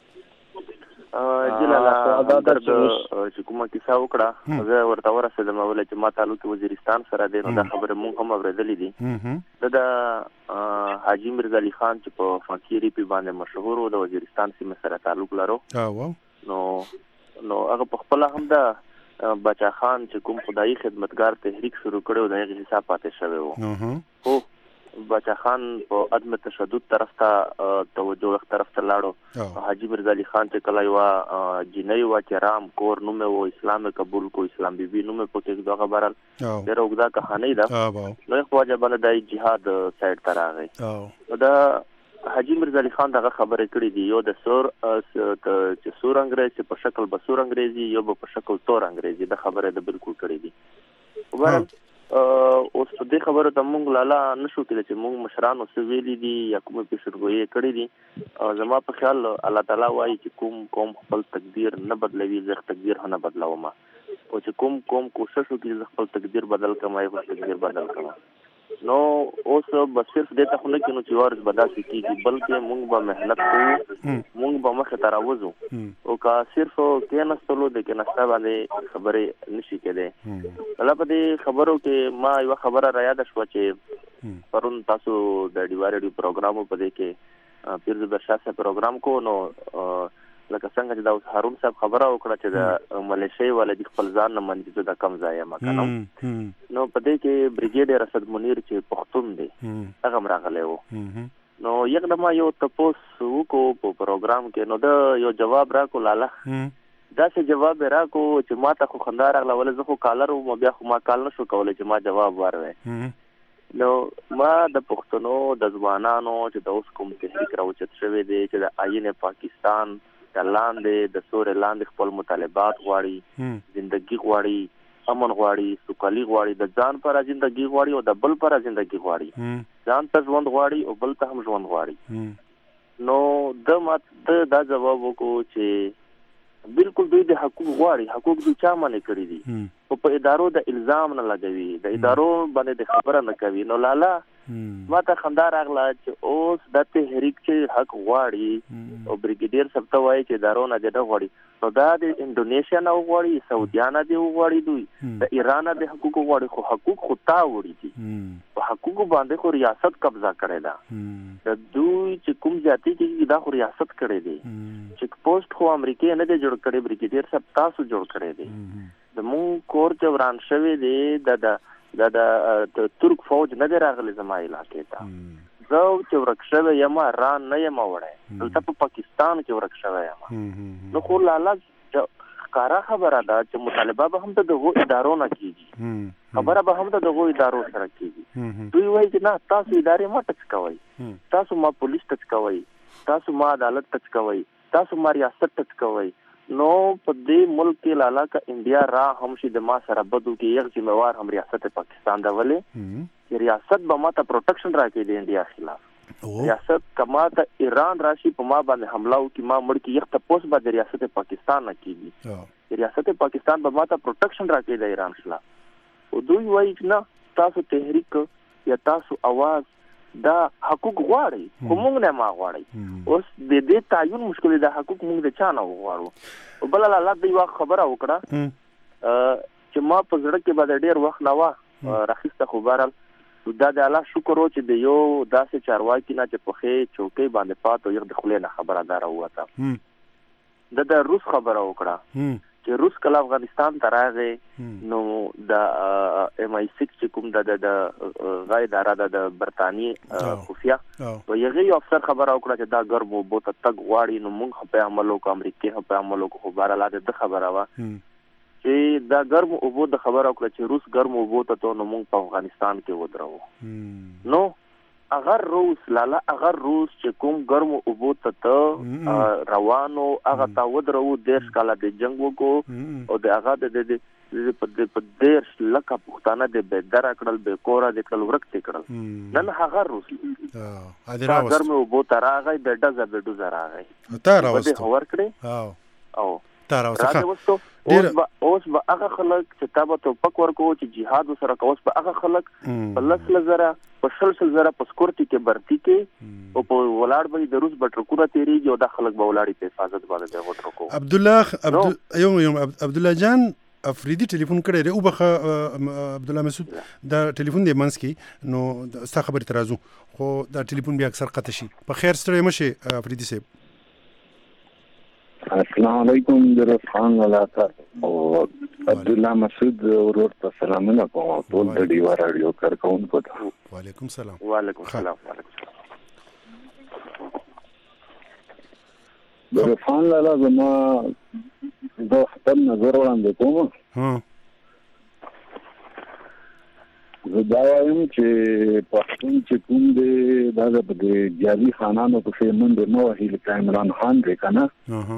جلاله همدرد چې کومه کیسه وکړه زه ورته ورسېدم ولې چې ما تعلق وزیرستان سره دی، نو دا خبره مونږ هم اورېدلې دي. د حاجي مرزا علي خان چې په فقیری په باندې مشهور و، د وزیرستان سیمه سره تعلق لرو. نو هغه په خپل هم د بچا خان چې کوم خدایي خدمتګار تحریک شروع کړو د هغه حساب پاتې شوی و. خو بچا خان په عدم تشدد طرف ته توجه طرف ته لاړو. حاجی مرزا علي خان چې کله یو جنۍ و چې رام کور نوم و اسلام قبول کو اسلام بیبي نوم په کې دا خبره ډېر اوږده کہانی ده. نو خو جبل د جهاد سایډ ته راغی. دا حاجی مرزا علي خان دغه خبره کړې دي، یو د سور چې سور انګريزي په شکل به سور انګريزي، یو په شکل تور انګريزي، د خبره د بالکل کړې دي. وبرل اوس په دې خبره ته مونږ لاله نشو کېدای چې مونږ مشرانو څه ویلي دي یا کومه پیشرګویي کړې دي. زما په خیال الله تعالی وایي چې کوم قوم خپل تقدیر نه بدلوي، زه تقدیر نه بدلوم، او چې کوم قوم کوشش وکړي زه خپل تقدیر بدل کړم، یو تقدیر بدل کړم. نو اوس بس صرف دې ته خو نه کېنو چې ورځ به داسې کېږي، بلکې مونږ به محنت کوو، مونږ به مخې ته راوځو. او که صرف کېناستلو د کېناستا باندې خبرې نشي کېدی. الله په دې خبرو کې ما یوه خبره را یاده شوه چې پرون تاسو د ډیوا ریډیو پروګرامو په دې کې پیر زبیر شاه صاحب پروګرام کو، نو لکه څنګه چې دا اوس هارون صاحب خبره وکړه چې د ملیشیا ولې خپل ځان نه منځ ته د کم ځای ما کنه. نو په دې کې بریګیډیر اسد منیر چې پښتون دی هغه راغلی و. نو یکدم یو تاسو وکړو په پروګرام کې، نو دا یو جواب راکو لاله دا څه جواب راکو چې ما ته خو خندا راغله، ولې زه خو کالر وم، بیا خو ما کال نشو کولی چې ما جواب ورکړم. نو ما د پښتنو د ځوانانو چې د اوس کوم تحریک راوچت شوی دی چې د آئین پاکستان لاندې د سورې لاندې خپل مطالبات غواړي، زندگی غواړي، امن غواړي، سوکالي غواړي، د ځان پر ژوندۍ غواړي او د بل پر ژوندۍ غواړي، ځان ته ژوند غواړي او بل ته هم ژوند غواړي. نو د دا جواب وکړو چې بالکل دوی د حقوق غواړي، حقوق دوی چا باندې کړی دي، او په ادارو د الزام نه لګوي، د ادارو باندې د خبره نه کوي. نو لالا ما ته خندا راغله چې اوس د تحریک چې حق غواړي او بریګیډیر صاحب ته وایي چې ادارو نه د غواړي، نو دا د انډونیشیا نه غواړي، سعودیانه دی غواړي، دوی د ایران د حقوق غواړي، خو حقوق خو تا وړي دي، په حقوق باندې خو ریاست قبضه کړی ده. د دوی چې کوم ذاتی کې دا خو ریاست کړی دی، چیک پوسټ خو امریکای نه دی جوړ کړی، بریګیډیر صاحب تاسو جوړ کړی دی. د مونږ کور چې وران شوی دی د ترک فوج نه دی راغلی زما علاقې ته، زه چې ورک شوی یم ران نه یم وړی، دلته په پاکستان کې ورک شوی یم. نو خو لاله ښکاره خبره ده چې مطالبه به هم د دغو ادارو نه کېږي، خبره به هم د دغو ادارو سره کېږي. دوی وایي چې نه تاسو ادارې ما ټچ کوئ، تاسو ما پولیس ټچ کوئ، تاسو ما عدالت ټچ کوئ، تاسو ما ریاست ټچ کوئ. نو په دې ملک کې لالا کا انډیا را هم شي د ما سره بدو کې یک ذمہوار هم ریاست پاکستان دا ولې ریاست به ما ته پروټیکشن راکړي د انډیا خلاف، ریاست کما ته ایران راشي په ما باندې حمله وکړي، ما مړ کې یک تپوس به د ریاست پاکستان نه کیږي، ریاست پاکستان به ما ته پروټیکشن راکړي د ایران خلاف. او دوی وایي چې نه تاسو تحریک یا تاسو आवाज دا حقوق غواړي، خو موږ نه ما غواړي. اوس د دې تعین مشکل د حقوق موږ د چا نه غواړو. او بل الله دې واخ خبره وکړه چې ما په زړه کې به ډېر وخت نه و راخسته، خو بهرحال دا د الله شکر و چې د یو داسې چارواکي نه چې په ښې چوکۍ باندې پاتو یو د خولې نه خبره داره ووته، د روس خبره وکړه چې روس کله افغانستان ته راغی، نو د ام آی 6 چې کوم د غای اداره د برتانیې خفیه او یغه افسر خبره وکړه چې دا ګرم وبو ته تګ غواړي، نو موږ په عمل وکړو، امریکای په عمل وکړو. خو بهرحال د خبره وا چې دا ګرم وبو د خبره وکړه چې روس ګرم وبو ته نو موږ په افغانستان کې ودرو. نو اگر روس لاله اگر روس چې کوم ګرم اوبو ته روانو هغه تا ودرو، 10 کاله د جنگ وکړو او د هغه د په دې لکه پښتانه د بدر کړل به کورا د کړل ورکته کړل نن هغه روس ادي راوست ګرمه وبو تراغی د ډزه د ډوزه راغی تا راوست ور کړی او تا راوست اوس به هغه خلک چې تابه ته پک ورکو چې جهاد سره کوس به هغه خلک په لسل زره په شل زره په سکورټي کې برتی کې او په ولاړ به د روس بټرکوره تیریږي او د خلک به ولاړی په حفاظت باندې غوټرکو عبد الله جان افریدي ټلیفون کړی دی او بخه عبد الله مسعود دا ټلیفون دی منس کې نو ستا خبر ترازو خو دا ټلیفون بیا اکثر قطع شي په خیر سره مشه افریدي صاحب السلام علیکم درس خان ولاته او عبد الله مسعود ورور ته سلامونه کوم ټول د ډیو رادیو کارکونکو ته وعلیکم السلام وعلیکم السلام درس خان لاله زما د خپل نظر وړاندې کوم زه دا وایم چې پښتون چې کوم دی دا د جالي خانانو په سیمون د نو هیل عمران خان دی کنه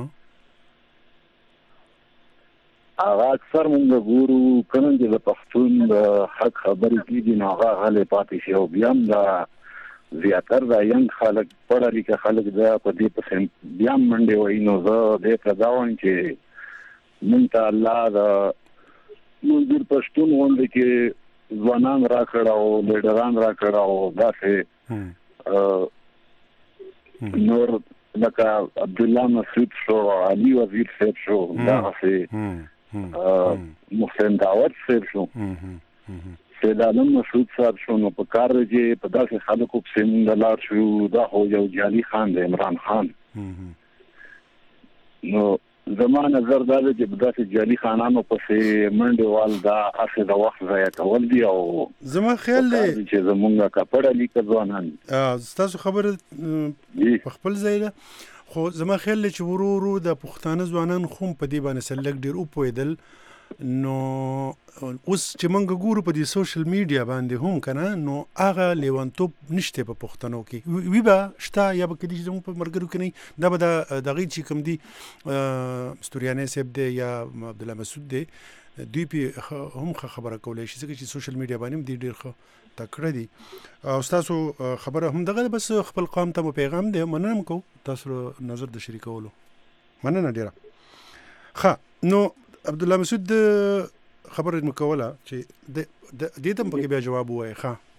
هغه اکثر موږ ګورو کنه چې د پښتون د حق خبرې کیږي نو هغه غلې پاتې شي او بیا دا زیاتر دا ینګ خلک پړه لیکه خلک دا په دې په بیا منډه وای نو زه دې پرداون چې مونږ ته الله دا موږ پښتون وند کې ځوانان را کړه او لیډران را کړه او داسې نور لکه عبد الله مسعود شو علي وزیر صاحب شو داسې محسن داوود صاحب شو سید عالم مسعود صاحب شو نو په کار چې په داسې خلکو پسې مونږ لاړ شو دا خو یو جالي خان دی عمران خان نو زما نظر دا دی چې داسې جالي خانانو پسې منډې وال دا هسې د وخت ضایع کول دي او زما خیال دی چې زمونږ کپړه لیکه ځوانان ستاسو خبره په خپل ځای ده خو زما خیال دی چې ورو د پښتانه ځوانان خو په دې باندې سلک ډیر وپوهېدل نو اوس چې موږ ګورو په دې سوشل میډیا باندې هم کنه نو هغه لیوانتوب نشته په پښتنو کې وی به شته یا به کدي چې په مرګرو کې نه دا به د غي چې کوم دي ستوریانه سیب دی یا عبد الله مسعود دی دوی په هم خبره کولای شي چې سوشل میډیا باندې ډیر ښه تکړه دي او تاسو خبره هم دغه بس خپل قوم ته پیغام دی مننه کو تاسو نظر د شریکولو مننه ډیره ښه نو عبد الله مسعود خبره مکوله چې د دې تم په بیا جواب وای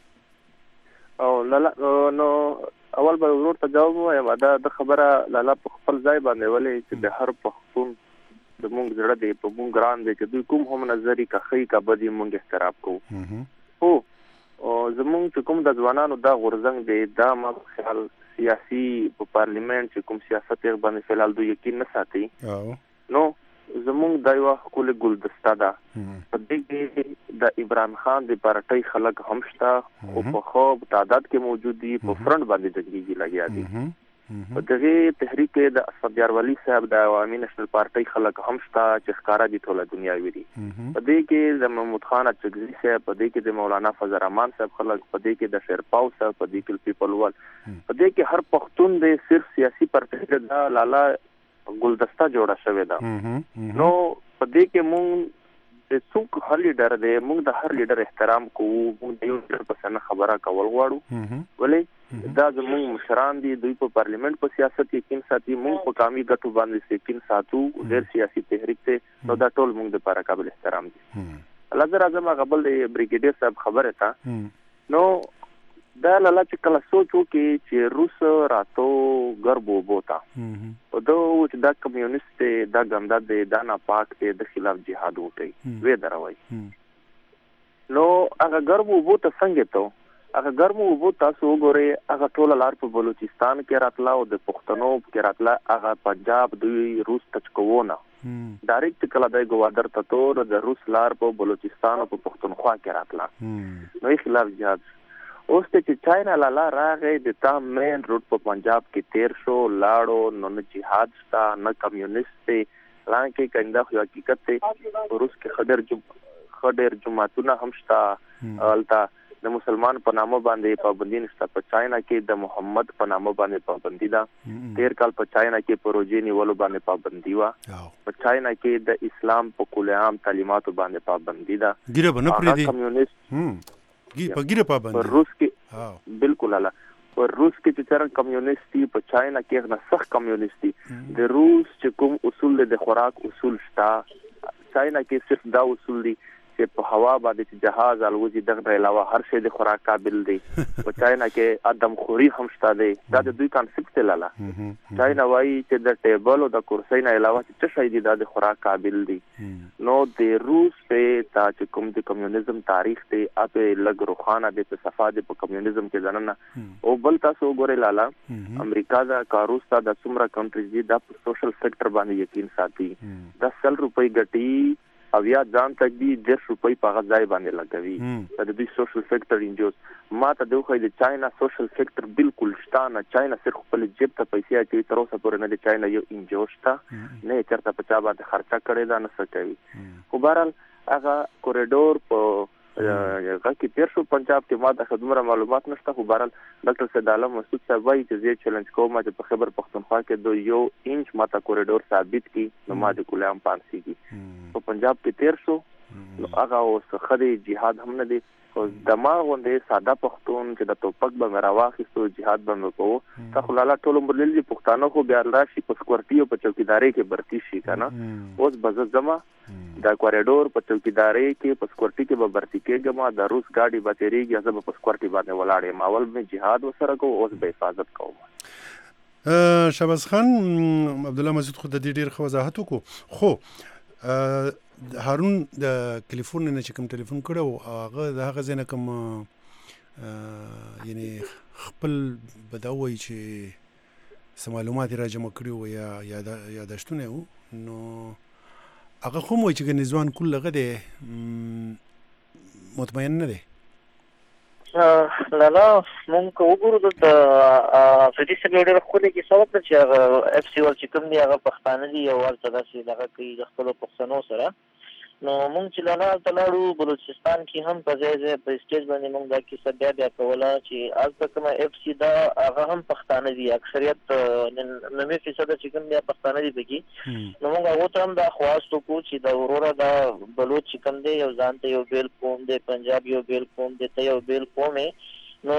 ښه او لا نو اول به ورور ته جواب وایم دا د خبره لاله په خپل ځای باندې ولې چې د هر پښتون د مونږ زړه دی په مونږ ګران دی چې دوی کوم هم نظری کا خی کا بدی مونږ احترام کوو او زمونږ چې کوم د ځوانانو دا غورځنګ دی دا ما خیال سیاسي په پارلیمنت چې کوم سیاست یې باندې فعال دوی یقین نه ساتي نو زمونږ د یو خپل ګلدسته ده په دې کې د عمران خان د پارټي خلک هم شته او په خو تعداد کې موجود دي په فرنٹ باندې جګړې لګیا دي په دغه تحریک د اسفیار ولی صاحب د عوامي نېشنل پارټي خلک هم شته چې ښکارا دي ټوله دنیا ویري په دې کې د محمود خان چغزي صاحب په دې کې د مولانا فضل الرحمن صاحب خلک په دې کې د شیرپاو صاحب په دې کې پیپل وال په دې کې هر پښتون د صرف سیاسي پارټي د لالا ګلدسته جوړه شوې ده نو په دې کې مونږ د څوک هر لیډر دی مونږ د هر لیډر احترام کوو مونږ د یو لیډر په څنډه خبره کول غواړو ولې دا زموږ مشران دي دوی په پارلیمنت په سیاست کې یقین ساتي مونږ په قومي ګټو باندې یقین ساتو ډېر سیاسي تحریک ته نو دا ټول مونږ د لپاره قابل احترام دي الله اعظم غبل د بریګیډیر صاحب خبره تا نو دا لاله چې کله سوچو کې چې روس راتو ګربو بوتا او چې دا کمیونست دا ګنده دی دا ناپاک دی د خلاف جهاد وکړي وې دروي نو هغه ګربو بوتا څنګه ته هغه ګرمو وبو تاسو وګورئ هغه ټول لار په بلوچستان کې راتلا او د پښتنو کې راتلا هغه پنجاب دوی روس تچکوونه ډایرکټ کله د ګوادر ته تور د روس لار په بلوچستان او په پښتونخوا کې راتلا نو خلاف جهاد اوس ته چې چاینا لاله راغې د تا مین روټ په پنجاب کې تیر شو لاړو نو جهاد ستا نه کمیونست لانکه کنده خو حقیقت ته روس کې خډر جماعتونه هم شتا التا د مسلمان په نامه باندې پابندي نشته. په چاینا کې د محمد په نامه باندې پابندي ده. 13 کال په چاینا کې په روزي نیولو باندې پابندي و. په چاینا کې د اسلام په کل عام تعلیماتو باندې پابندي ده. ګیره بنه پرې دي کمیونست په ګیره پابندي. په روس کې بالکل اعلی. په روس کې چې څنګه کمیونستي، په چاینا کې نه سخت کمیونستي. د روس چې کوم اصول د خوراک اصول شته، چاینا کې صرف دا اصول دي چې په هوا باندې چې جهاز الوزي دغه علاوه هر شی د خوراک قابل دی. په چاینا کې ادم خوري هم شته دی. دا د دوی کانسپټ لاله. چاینا وايي چې د ټیبل او د کرسۍ نه علاوه چې شی دی د خوراک قابل دی. نو د روس په تا چې کوم د کمیونیزم تاریخ دی اته لګ روخانه د صفه د کمیونیزم کې دننه او بل تاسو ګورئ لاله امریکا دا کاروس تا د څومره کنټریز دي د سوشل سېکټر باندې یقین ساتي. د 100 روپۍ ګټي او یا ځان تک دی 10 روپۍ په غځای باندې لګوي. دا د دې سوشل سېکټر انجوز ما ته دوی خو د چاینا سوشل سېکټر بالکل شته نه. چاینا صرف خپل جیب ته پیسې اچوي. تر اوسه پورې نه د چاینا یو انجوز شته نه چرته په چا باندې خرچه کړي دا نه څه کوي. خو بهرحال هغه کوریډور په هغه کې تیر شو پنجاب کې. ما د خدمره معلومات نشته. خو بهرحال ډاکټر سید عالم مسعود صاحب وايي چې زه چیلنج کوم چې په خبر پختونخوا کې د 1 انچ ماته کوریډور ثابت کی نو ما د کولام پانسي کی په پنجاب کې تیر شو. نو هغه اوس خدي جهاد هم نه دی. او دماغ باندې ساده پختون چې د توپک به راواخیستو جهاد به وکړو. تا خو لاله ټول مرلي پښتانه خو بیا راشي په سکورټي او په چوکیداری کې برتی شي کنه. اوس بز زما دا کوریډور په چوکیداری کې په سکورټي کې به برتی کېږم. د روس گاډي به تیریږي زه په سکورټي باندې ولاړم. اول به جهاد وسره کو اوس به حفاظت کوم. شهباز خان عبد الله مسعود خو د دې ډیر وضاحت وکړو. خو هارون د کالیفورنیا نه چې کوم ټلیفون کړو هغه د هغه ځای نه کوم یعنی خپل بداوي چې سم معلومات را جمع کړي و یا یاداشتونه وو. نو هغه خو مو چې نزوان کله غده مطمئن نه دی. لالا مونږ وګورو د فدی سګلډر خو دې کې څه وخت چې اف سی ول چې کوم دی هغه پښتانه دي او ورته داسې دغه کوي د خپل پښتنو سره. نو مونږ چې لالا تلاړو بلوچستان کې هم په ځای په سټیج باندې مونږ دا کیسه بیا کوله چې از تک ما اف سی دا هغه هم پښتانه دي. اکثریت 90% چې کوم بیا پښتانه دي بګي. نو مونږ هغه ته هم دا خواستو کو چې دا ورور دا بلوچ چې کوم دی یو ځان ته یو بیل قوم دی، پنجاب یو بیل قوم دی، ته یو بیل قوم. نو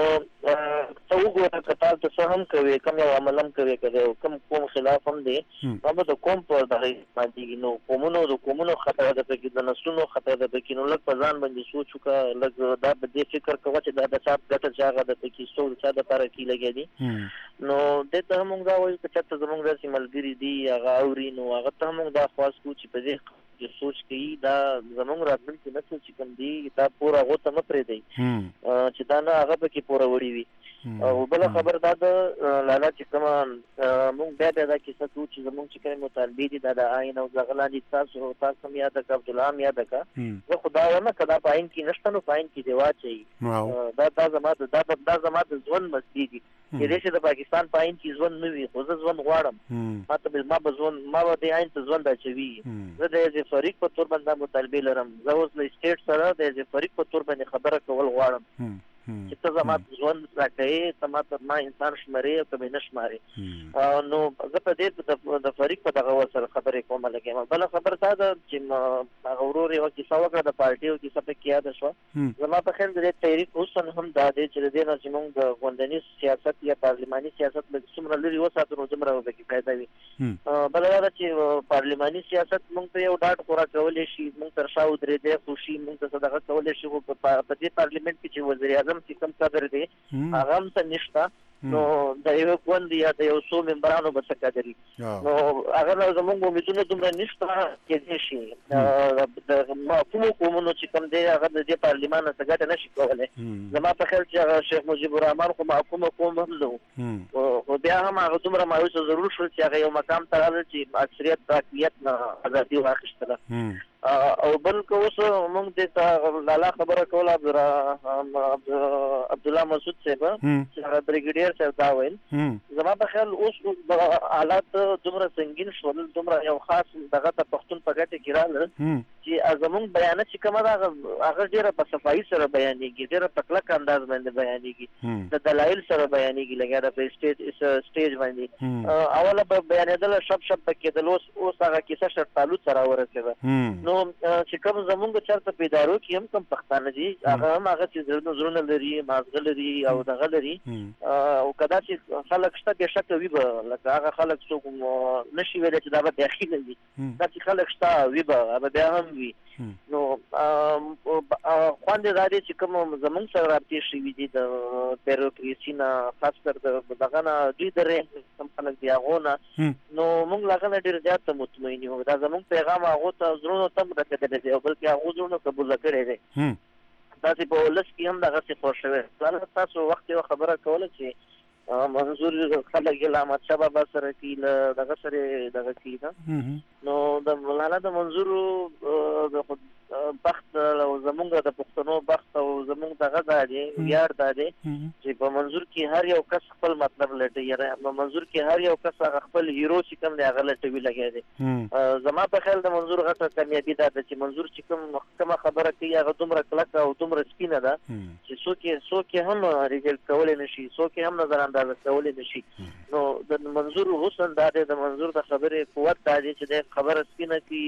ته وګوره کتاب ته څه هم کوي کوم یو عمل هم کوي کده کوم قوم خلاف هم دی نو د قوم په دغه باندې نو قومونو خطر ده پکې د نسلونو خطر ده پکې نو لږ په ځان باندې سوچ وکړه. لږ دا به دې فکر کوه چې دا د چا ګټه ځای ده پکې څو څه د لپاره کې لګي دي. نو د ته موږ دا وایو چې ته زموږ د ملګری دی هغه اوري نو هغه ته موږ دا خواست کو چې په دې سوچ کوي دا زموږ راتلونکي نسل چې کوم دی دا پورا غوته نه پرې دی چې دا نه هغه پکې پورا وړي وي. او بل خبر دا د لالا چې کوم موږ بیا دا کیسه کوو چې زموږ چې کوم مطالبه دي دا د آئین او ځغلاني تاسو هم یاد کړئ عبد الله هم یاد کړئ. زه خدای نه کدا پاین کې نشته نو پاین کې دی واچي دا زما د ژوند مستی دي چې دې د پاکستان پاین کې ژوند نه وي خو زه ژوند غواړم. ما به ژوند ما به د آئین ته ژوند اچوي. زه د فریق په تور باندې مطالبه لرم. زه اوس له سټیټ سره د فریق په تور باندې خبره کول غواړم چې ته زما ژوند راکې ته ما انسان شماري او ته نه شماري. نو زه په دې د فریق په دغه سره خبرې کوم لګم. بل خبر دا ده چې هغه ورور یو کیسه وکړه د پارټي او کیسه په کې یاد شو. زما په خیال د تحریک اوسن هم دا دی چې د نه چې موږ د غونډني سیاست یا پارلماني سیاست له څومره لري وساتو نو څومره به کې فائدہ وي. بل دا چې پارلماني سیاست موږ ته یو ډاټ خورا کولې شي موږ تر شاو درې د خوشي موږ ته صدقه کولې شي په دې پارلیمنت کې چې وزیر اعظم چې کوم قدر دی هغه هم څه نشته. نو د یو کوند یا د یو څو ممبرانو به څه قدر نو هغه زموږ امیدونه دومره نشته کېدای شي د کومونو چې کوم دی هغه د دې پارلیمان څخه ګټه نشي کولای. زما په خیال چې شیخ مجیب الرحمن خو محکوم قوم هم نو خو بیا هم هغه دومره مایوسه ضرور شو چې هغه یو مقام ته راځي چې اکثریت د اقلیت نه ازادي واخیستله. او بل که اوس موږ د لالا خبره کوله عبدالله مسعود صاحب چې هغه بریګیډیر صاحب دا ویل زما په خیال اوس حالات دومره سنګین شول دومره یو خاص دغه ته پښتون په ګټه کې راغله چې زموږ بیانات چې کومه ده هغه ډېره په صفایي سره بیانېږي ډېره په کلک انداز باندې بیانېږي د دلایل سره بیانېږي لکه د سټیج باندې اوله به بیانېدله شپ په کېدل اوس هغه کیسه شرطالو سره ورسېده نو چې کوم زمونږ چرته په ادارو کې هم کوم پښتانه دي هغه چې زړونه لري مازغه لري او دغه لري او کدا چې خلک شته به شک وي به لکه هغه خلک څوک نشي ویل چې دا به داخلي دي دا چې خلک شته وي به بیا هم وي نو خواندې دا دي چې کوم زمونږ سره رابطې شوي دي د بیروکراسي نه خاص کر دغه نه دوی درې کوم خلک دي هغو نه نو موږ له هغه نه ډېر زیات مطمئن یو دا زمونږ پیغام هغو ته زړونو ته هم رسېدلی دی او بلکې هغو زړونو قبوله کړی دی داسې په ولس کې هم دغسې خور شوی تاسو وخت یوه خبره کوله چې منظور خلک یې له احمدشاه بابا سره کوي له دغه سره دغه کوي نو د مولانا د منظورو د بخت او زمونږ د پښتنو بخت او زمونږ دغه دا دی ویاړ دا دی چې په منظور کې هر یو کس خپل مطلب لټوي په منظور کې هر یو کس هغه خپل هیرو چې کوم دی هغه لټوي لګی دی زما په خیال د منظور غټه کامیابي دا ده چې منظور چې کومه خبره کوي هغه دومره کلکه او دومره سپینه ده چې څوک یې هم ریجکټ کولی نه شي څوک یې هم نظر اندازه کولی نه شي نو د منظور حسن دا دی د منظور د خبرې قوت دا دی چې د خبره سپینه کوي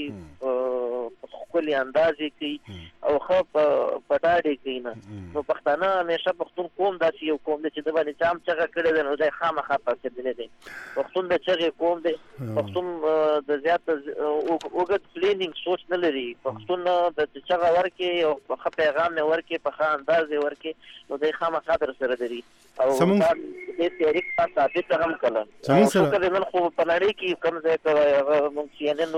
ښکلي اندازې کوي او ښه په ډاډې کوي نه نو پښتانه همیشه پښتون قوم داسې یو قوم دی چې د باندې چا هم چغه کړې ده نو دی خامخا پاڅېدلی دی پښتون د چغې قوم دی پښتون د زیات اوږد پلینینګ سوچ نه لري پښتون د چغه ورکړي او ښه پیغام یې ورکړي په ښه انداز یې ورکړي نو دی خامخا در سره دري او دې تحریک ته ثابت هم کړه څنګه نن خو په نړۍ کې کوم ځای ته موږ چې نن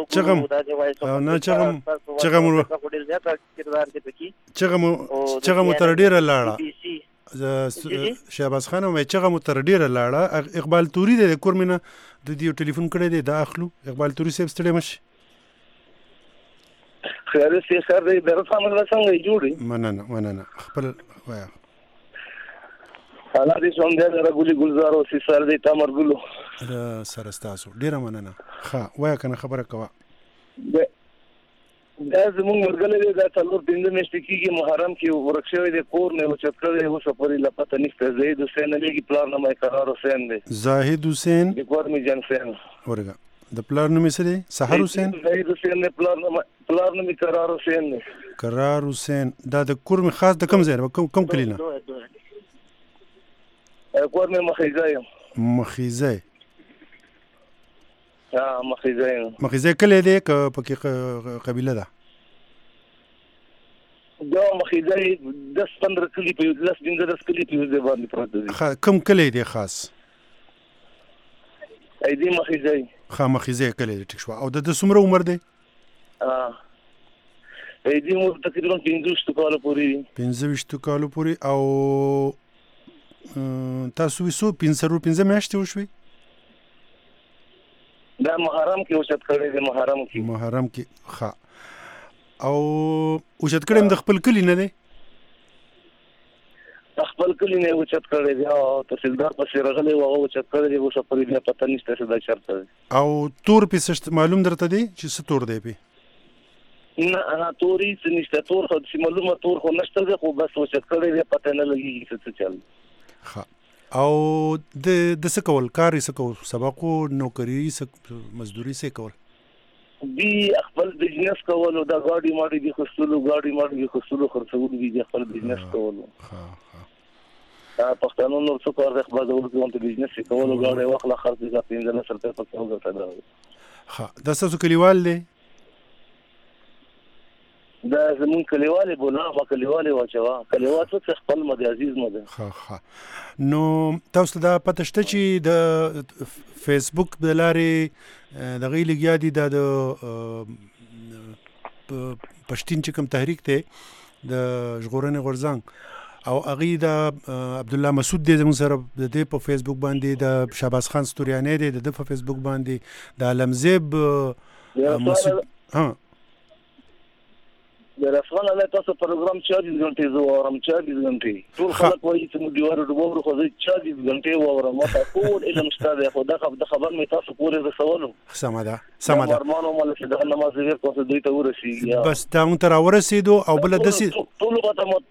چغه مو تر ډیره لاړه شهباز خان مې چغه مو تر ډیره لاړه اقبال توري د کورمنه د دې ټلیفون کړی دی دا اخلو اقبال توري صاحب ستړي مشي خیر سي سر دې درته موږ څنګه جوړي مننه خپل وایا حالا دې څنګه درغولي ګلزارو سي سر دې تامر ګلو سره تاسو ډیره مننه ښه وایا کنه خبره کوه دا زموږ مرګلې دا څلور پنځه میاشتې کېږي محرم کې ورکشوی دی کور نه اوچت کړی اوس پورې لا پته نشته زاهد حسین علیږي پلار نوم یې قرار حسین دی زاهد حسین د کور مې جان حسین ورګه د پلار نوم یې څه دی سحر حسین زاهد حسین دی پلار نوم یې قرار حسین دی قرار حسین دا د کور مې خاص د کوم ځای کوم کلی نه کور مې مخیزه مخیزه کلی دی که پکې قبیله ده دا مخیزه 10-15 کلی په 10-15 کلی په یوه ځای باندې پراته دي کوم کلی دی خاص ایدی مخیزه کلی دی ټیک شو او د څومره عمر دی ایدی عمر تقریبا 25 کالو پورې او تاسو وسو 15 میاشتې وشوي دا محرم کې اوچت کړی دی محرم کې ښه او اوچت کړی د خپل کلی نه دی خپل کلی نه اوچت کړی دی او تحصیلدار پسې راغلی و هغه اوچت کړی دی اوس پرې بیا پته نشته چې دا چېرته دی او تور پې معلوم درته دی چې څه تور دی پې نه تور هېڅ نشته تور خو معلومه تور خو نشته دی خو بس اوچت کړی دی پته نه لګېږي څه چل ښه او د څه کول کار یې څه کول سبقو نوکري مزدوري څه کول دی خپل بزنس کول او دا ګاډي ماډي دي خرڅولو خرڅول دي خپل بزنس کول پښتنو نور څه کار دی خپل ځوانته بزنس کول او ګاډي واخله خرڅ دي 15 سره په څو ګټه ده ښه دا څه کلیوال دی دا زمون کلیواله بولا ما کلیواله واچوا کلیوات څه خپل مده عزیز مده ښه نو تاسو دا پته شته چې د فیسبوک د لارې د غي لګیا دي د پښتين چې کوم تحریک ته د ژغورنې غورځنګ او اغي د عبد الله مسعود د زمون سره د په فیسبوک باندې د شهباز خان ستوریانه د په فیسبوک باندې د علمزیب مسعود د رسول الله تاسو پروګرام 24 غنټې زه اورم 24 غنټې ټول خلک وایي چې موږ دیوار ډوبو خو زه 24 غنټې اورم ما ټول علم ستاره خو دا خبر مې تاسو پورې رسولم سماده ورمانو مال چې د نماز یې کوڅه دوی ته ورسیږي بس تا مون تر ورسېدو او بل دسي ټول پته مو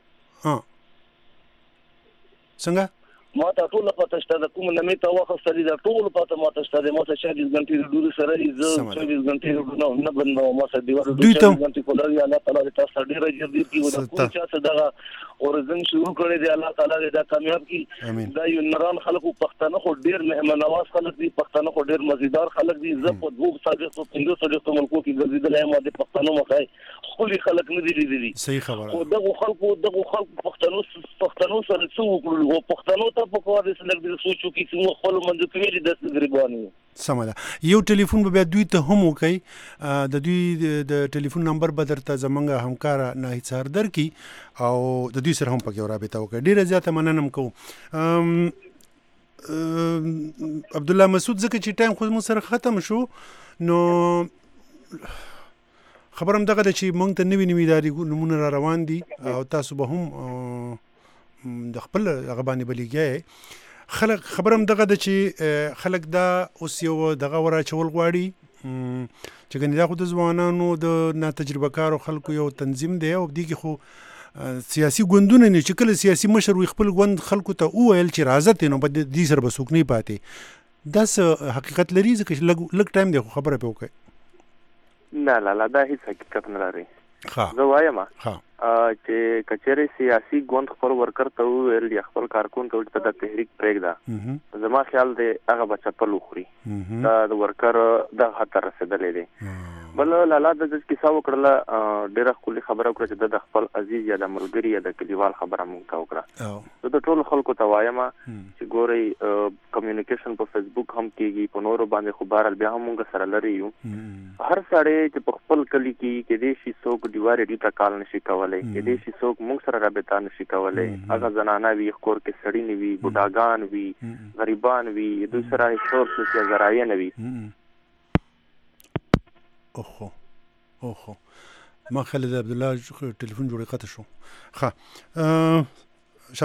څنګه ما ته ټول پته شته د کوم نمې ته واخستې دا ټول پته ما ته شته ما ته 40 غنټې ډوډۍ سره یې 40 غنټې نه بندو ما سره دیوار 40 غنټې کوله یا الله تعالی تاسو ډېر اجر دې کیو دا کوم چا څه دا اورزن شروع کړی دی الله تعالی دا کامیاب کی دا یو نران خلکو پښتنه خو ډېر مهمان نواز خلک دي پښتنه خو ډېر مزیدار خلک دي زه په دوه صادق او پنځه صادق ملکو کې ګرځیدل ما د پښتنو مخای خولي خلک نه دي لیدلي صحیح خبره خو دغه خلکو پښتنو سره څه وکړل او پښتنو ته په کومه د سلګ د سوچو کې څو خپل منځ کې ویلي د غریبانو سمه ده یو ټلیفون به دوی ته هم وکي د دوی د ټلیفون نمبر به درته زمونږ همکار ناهید سهار درکي او د دوی سره هم پکې رابطه وکړي ډیره زیاته مننه کوم عبد الله مسعود ځکه چې ټایم خو مو سره ختم شو نو خبرم دغه چې مونږ ته نوي ادارې نمونه را روان دي او تاسو به هم د خپل هغه باندې بلیږئ خلک خبرم دغه د چې خلک دا اوس یو دغه وراچول غواړي چې ګنې دا خو د ځوانانو د ناتجربه کارو خلکو یو تنظیم دی او دې کې خو سیاسي ګوندونه نه چې کله سیاسي مشر وي خپل ګوند خلکو ته وویل چې راځه نو په دې سره به څوک نه پاتې دا څه حقیقت لري ځکه لږ ټایم دی خو خبره پې وکړئ نه دا هیڅ حقیقت نه لري زه وایم چې کچېرې سیاسي ګوند خپل ورکر ته وویل یا خپل کارکون ته چې د تحریک پرېږده زما خیال دی هغه به چپل وخوري دا د ورکر د خطر رسېدلی دی بل لالا د کیسه وکړله ډېره ښکلې خبره وکړه چې د خپل عزیز یا د ملګري یا د کلیوال خبره مونږ ته وکړه زه د ټولو خلکو ته وایم چې ګورئ کمیونیکیشن په فیسبوک هم کېږي په نورو باندې خو بهرحال بیا هم مونږ سره لرې یو هر سړی چې په خپل کلي کې کېدای شي څوک ډیوارې ډي ته کال نشي کولی کېدای شي څوک مونږ سره رابطه نشي کولی هغه زنانه وي کور کې سړي نه وي بوډاګان وي غریبان وي دوی سره هېڅ سورسز یا ذرایع نه وي اوخو ما خالد عبد الله ټلیفون جوړې قطع شو ښه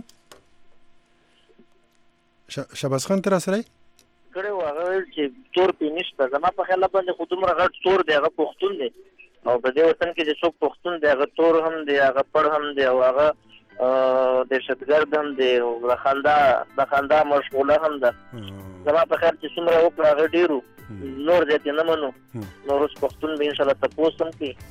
شهباز خان تر سره کړه هغه چې تور پې نشته زما په خیال باندې خو دومره غټ تور دی هغه پښتون دی او په دې وطن کې چې څوک پښتون دی هغه تور هم دی هغه پړ هم دی او هغه دهشتګرد هم دی د خندا مشغوله هم ده زما په خیال چې څومره وکړه هغه ډېرو نور دې نه منو نور اوس پښتون به ان شاء الله تاسو هم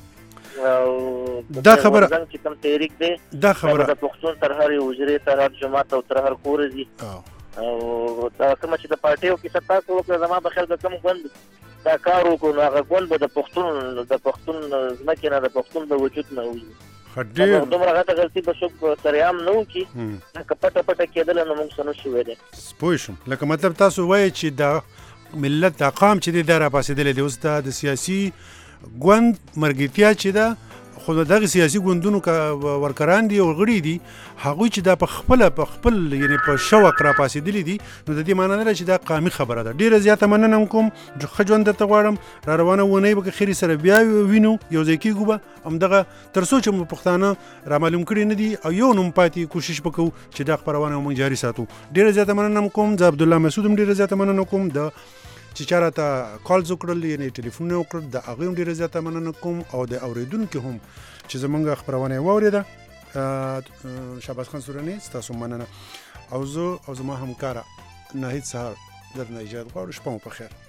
کې دا خبره چې کوم تحریک دی دا خبره د پښتون تر هر حجرې تر هر جماعت او تر هر کور دي او دا کوم چې د پارټیو کې ستا کوو زما په خیال کوم غوند دا کار وکړو هغه غوند به د پښتون ځمکې نه د پښتون د وجود نه وځي دومره غټه غلطي به څوک سریعام نه وکړي لکه پټه پټه کېدله نو موږ څه نشو ویلی پوه شم لکه مطلب تاسو وایئ چې دا ملت دا قام چې دی دا راپاسېدلی دی اوس دا د سیاسي ګوند مرګتیا چې ده خو دغه سیاسي ګوندونو ورکران دي او غړي دي هغوی چې دا په خپل یعنی په شوق راپاسېدلي دي نو د دې معنی نه ده چې دا قامي خبره ده ډېره زیاته مننه کوم ښه ژوند درته غواړم را روانه اونۍ به که خیرې سره بیا وینو یو ځای کېږو به همدغه تر څو چې مو پښتانه رامعلوم کړي نه دي او یو نوم پاتې کوشش به کوو چې دا خپرونه موږ جاري ساتو ډېره زیاته مننه کوم زه عبدالله مسعود هم ډېره زیاته مننه کوم د چې چا راته کالز وکړل یعنې ټلیفونونه وکړل د هغوی هم ډېره زیاته مننه کوم او د اورېدونکي هم چې زمونږ خپرونه یې واورېده شهباز خان سورني ستاسو مننه او زه او زما همکاره ناهید سهار درنه اجازه غواړو شپه مو په خیر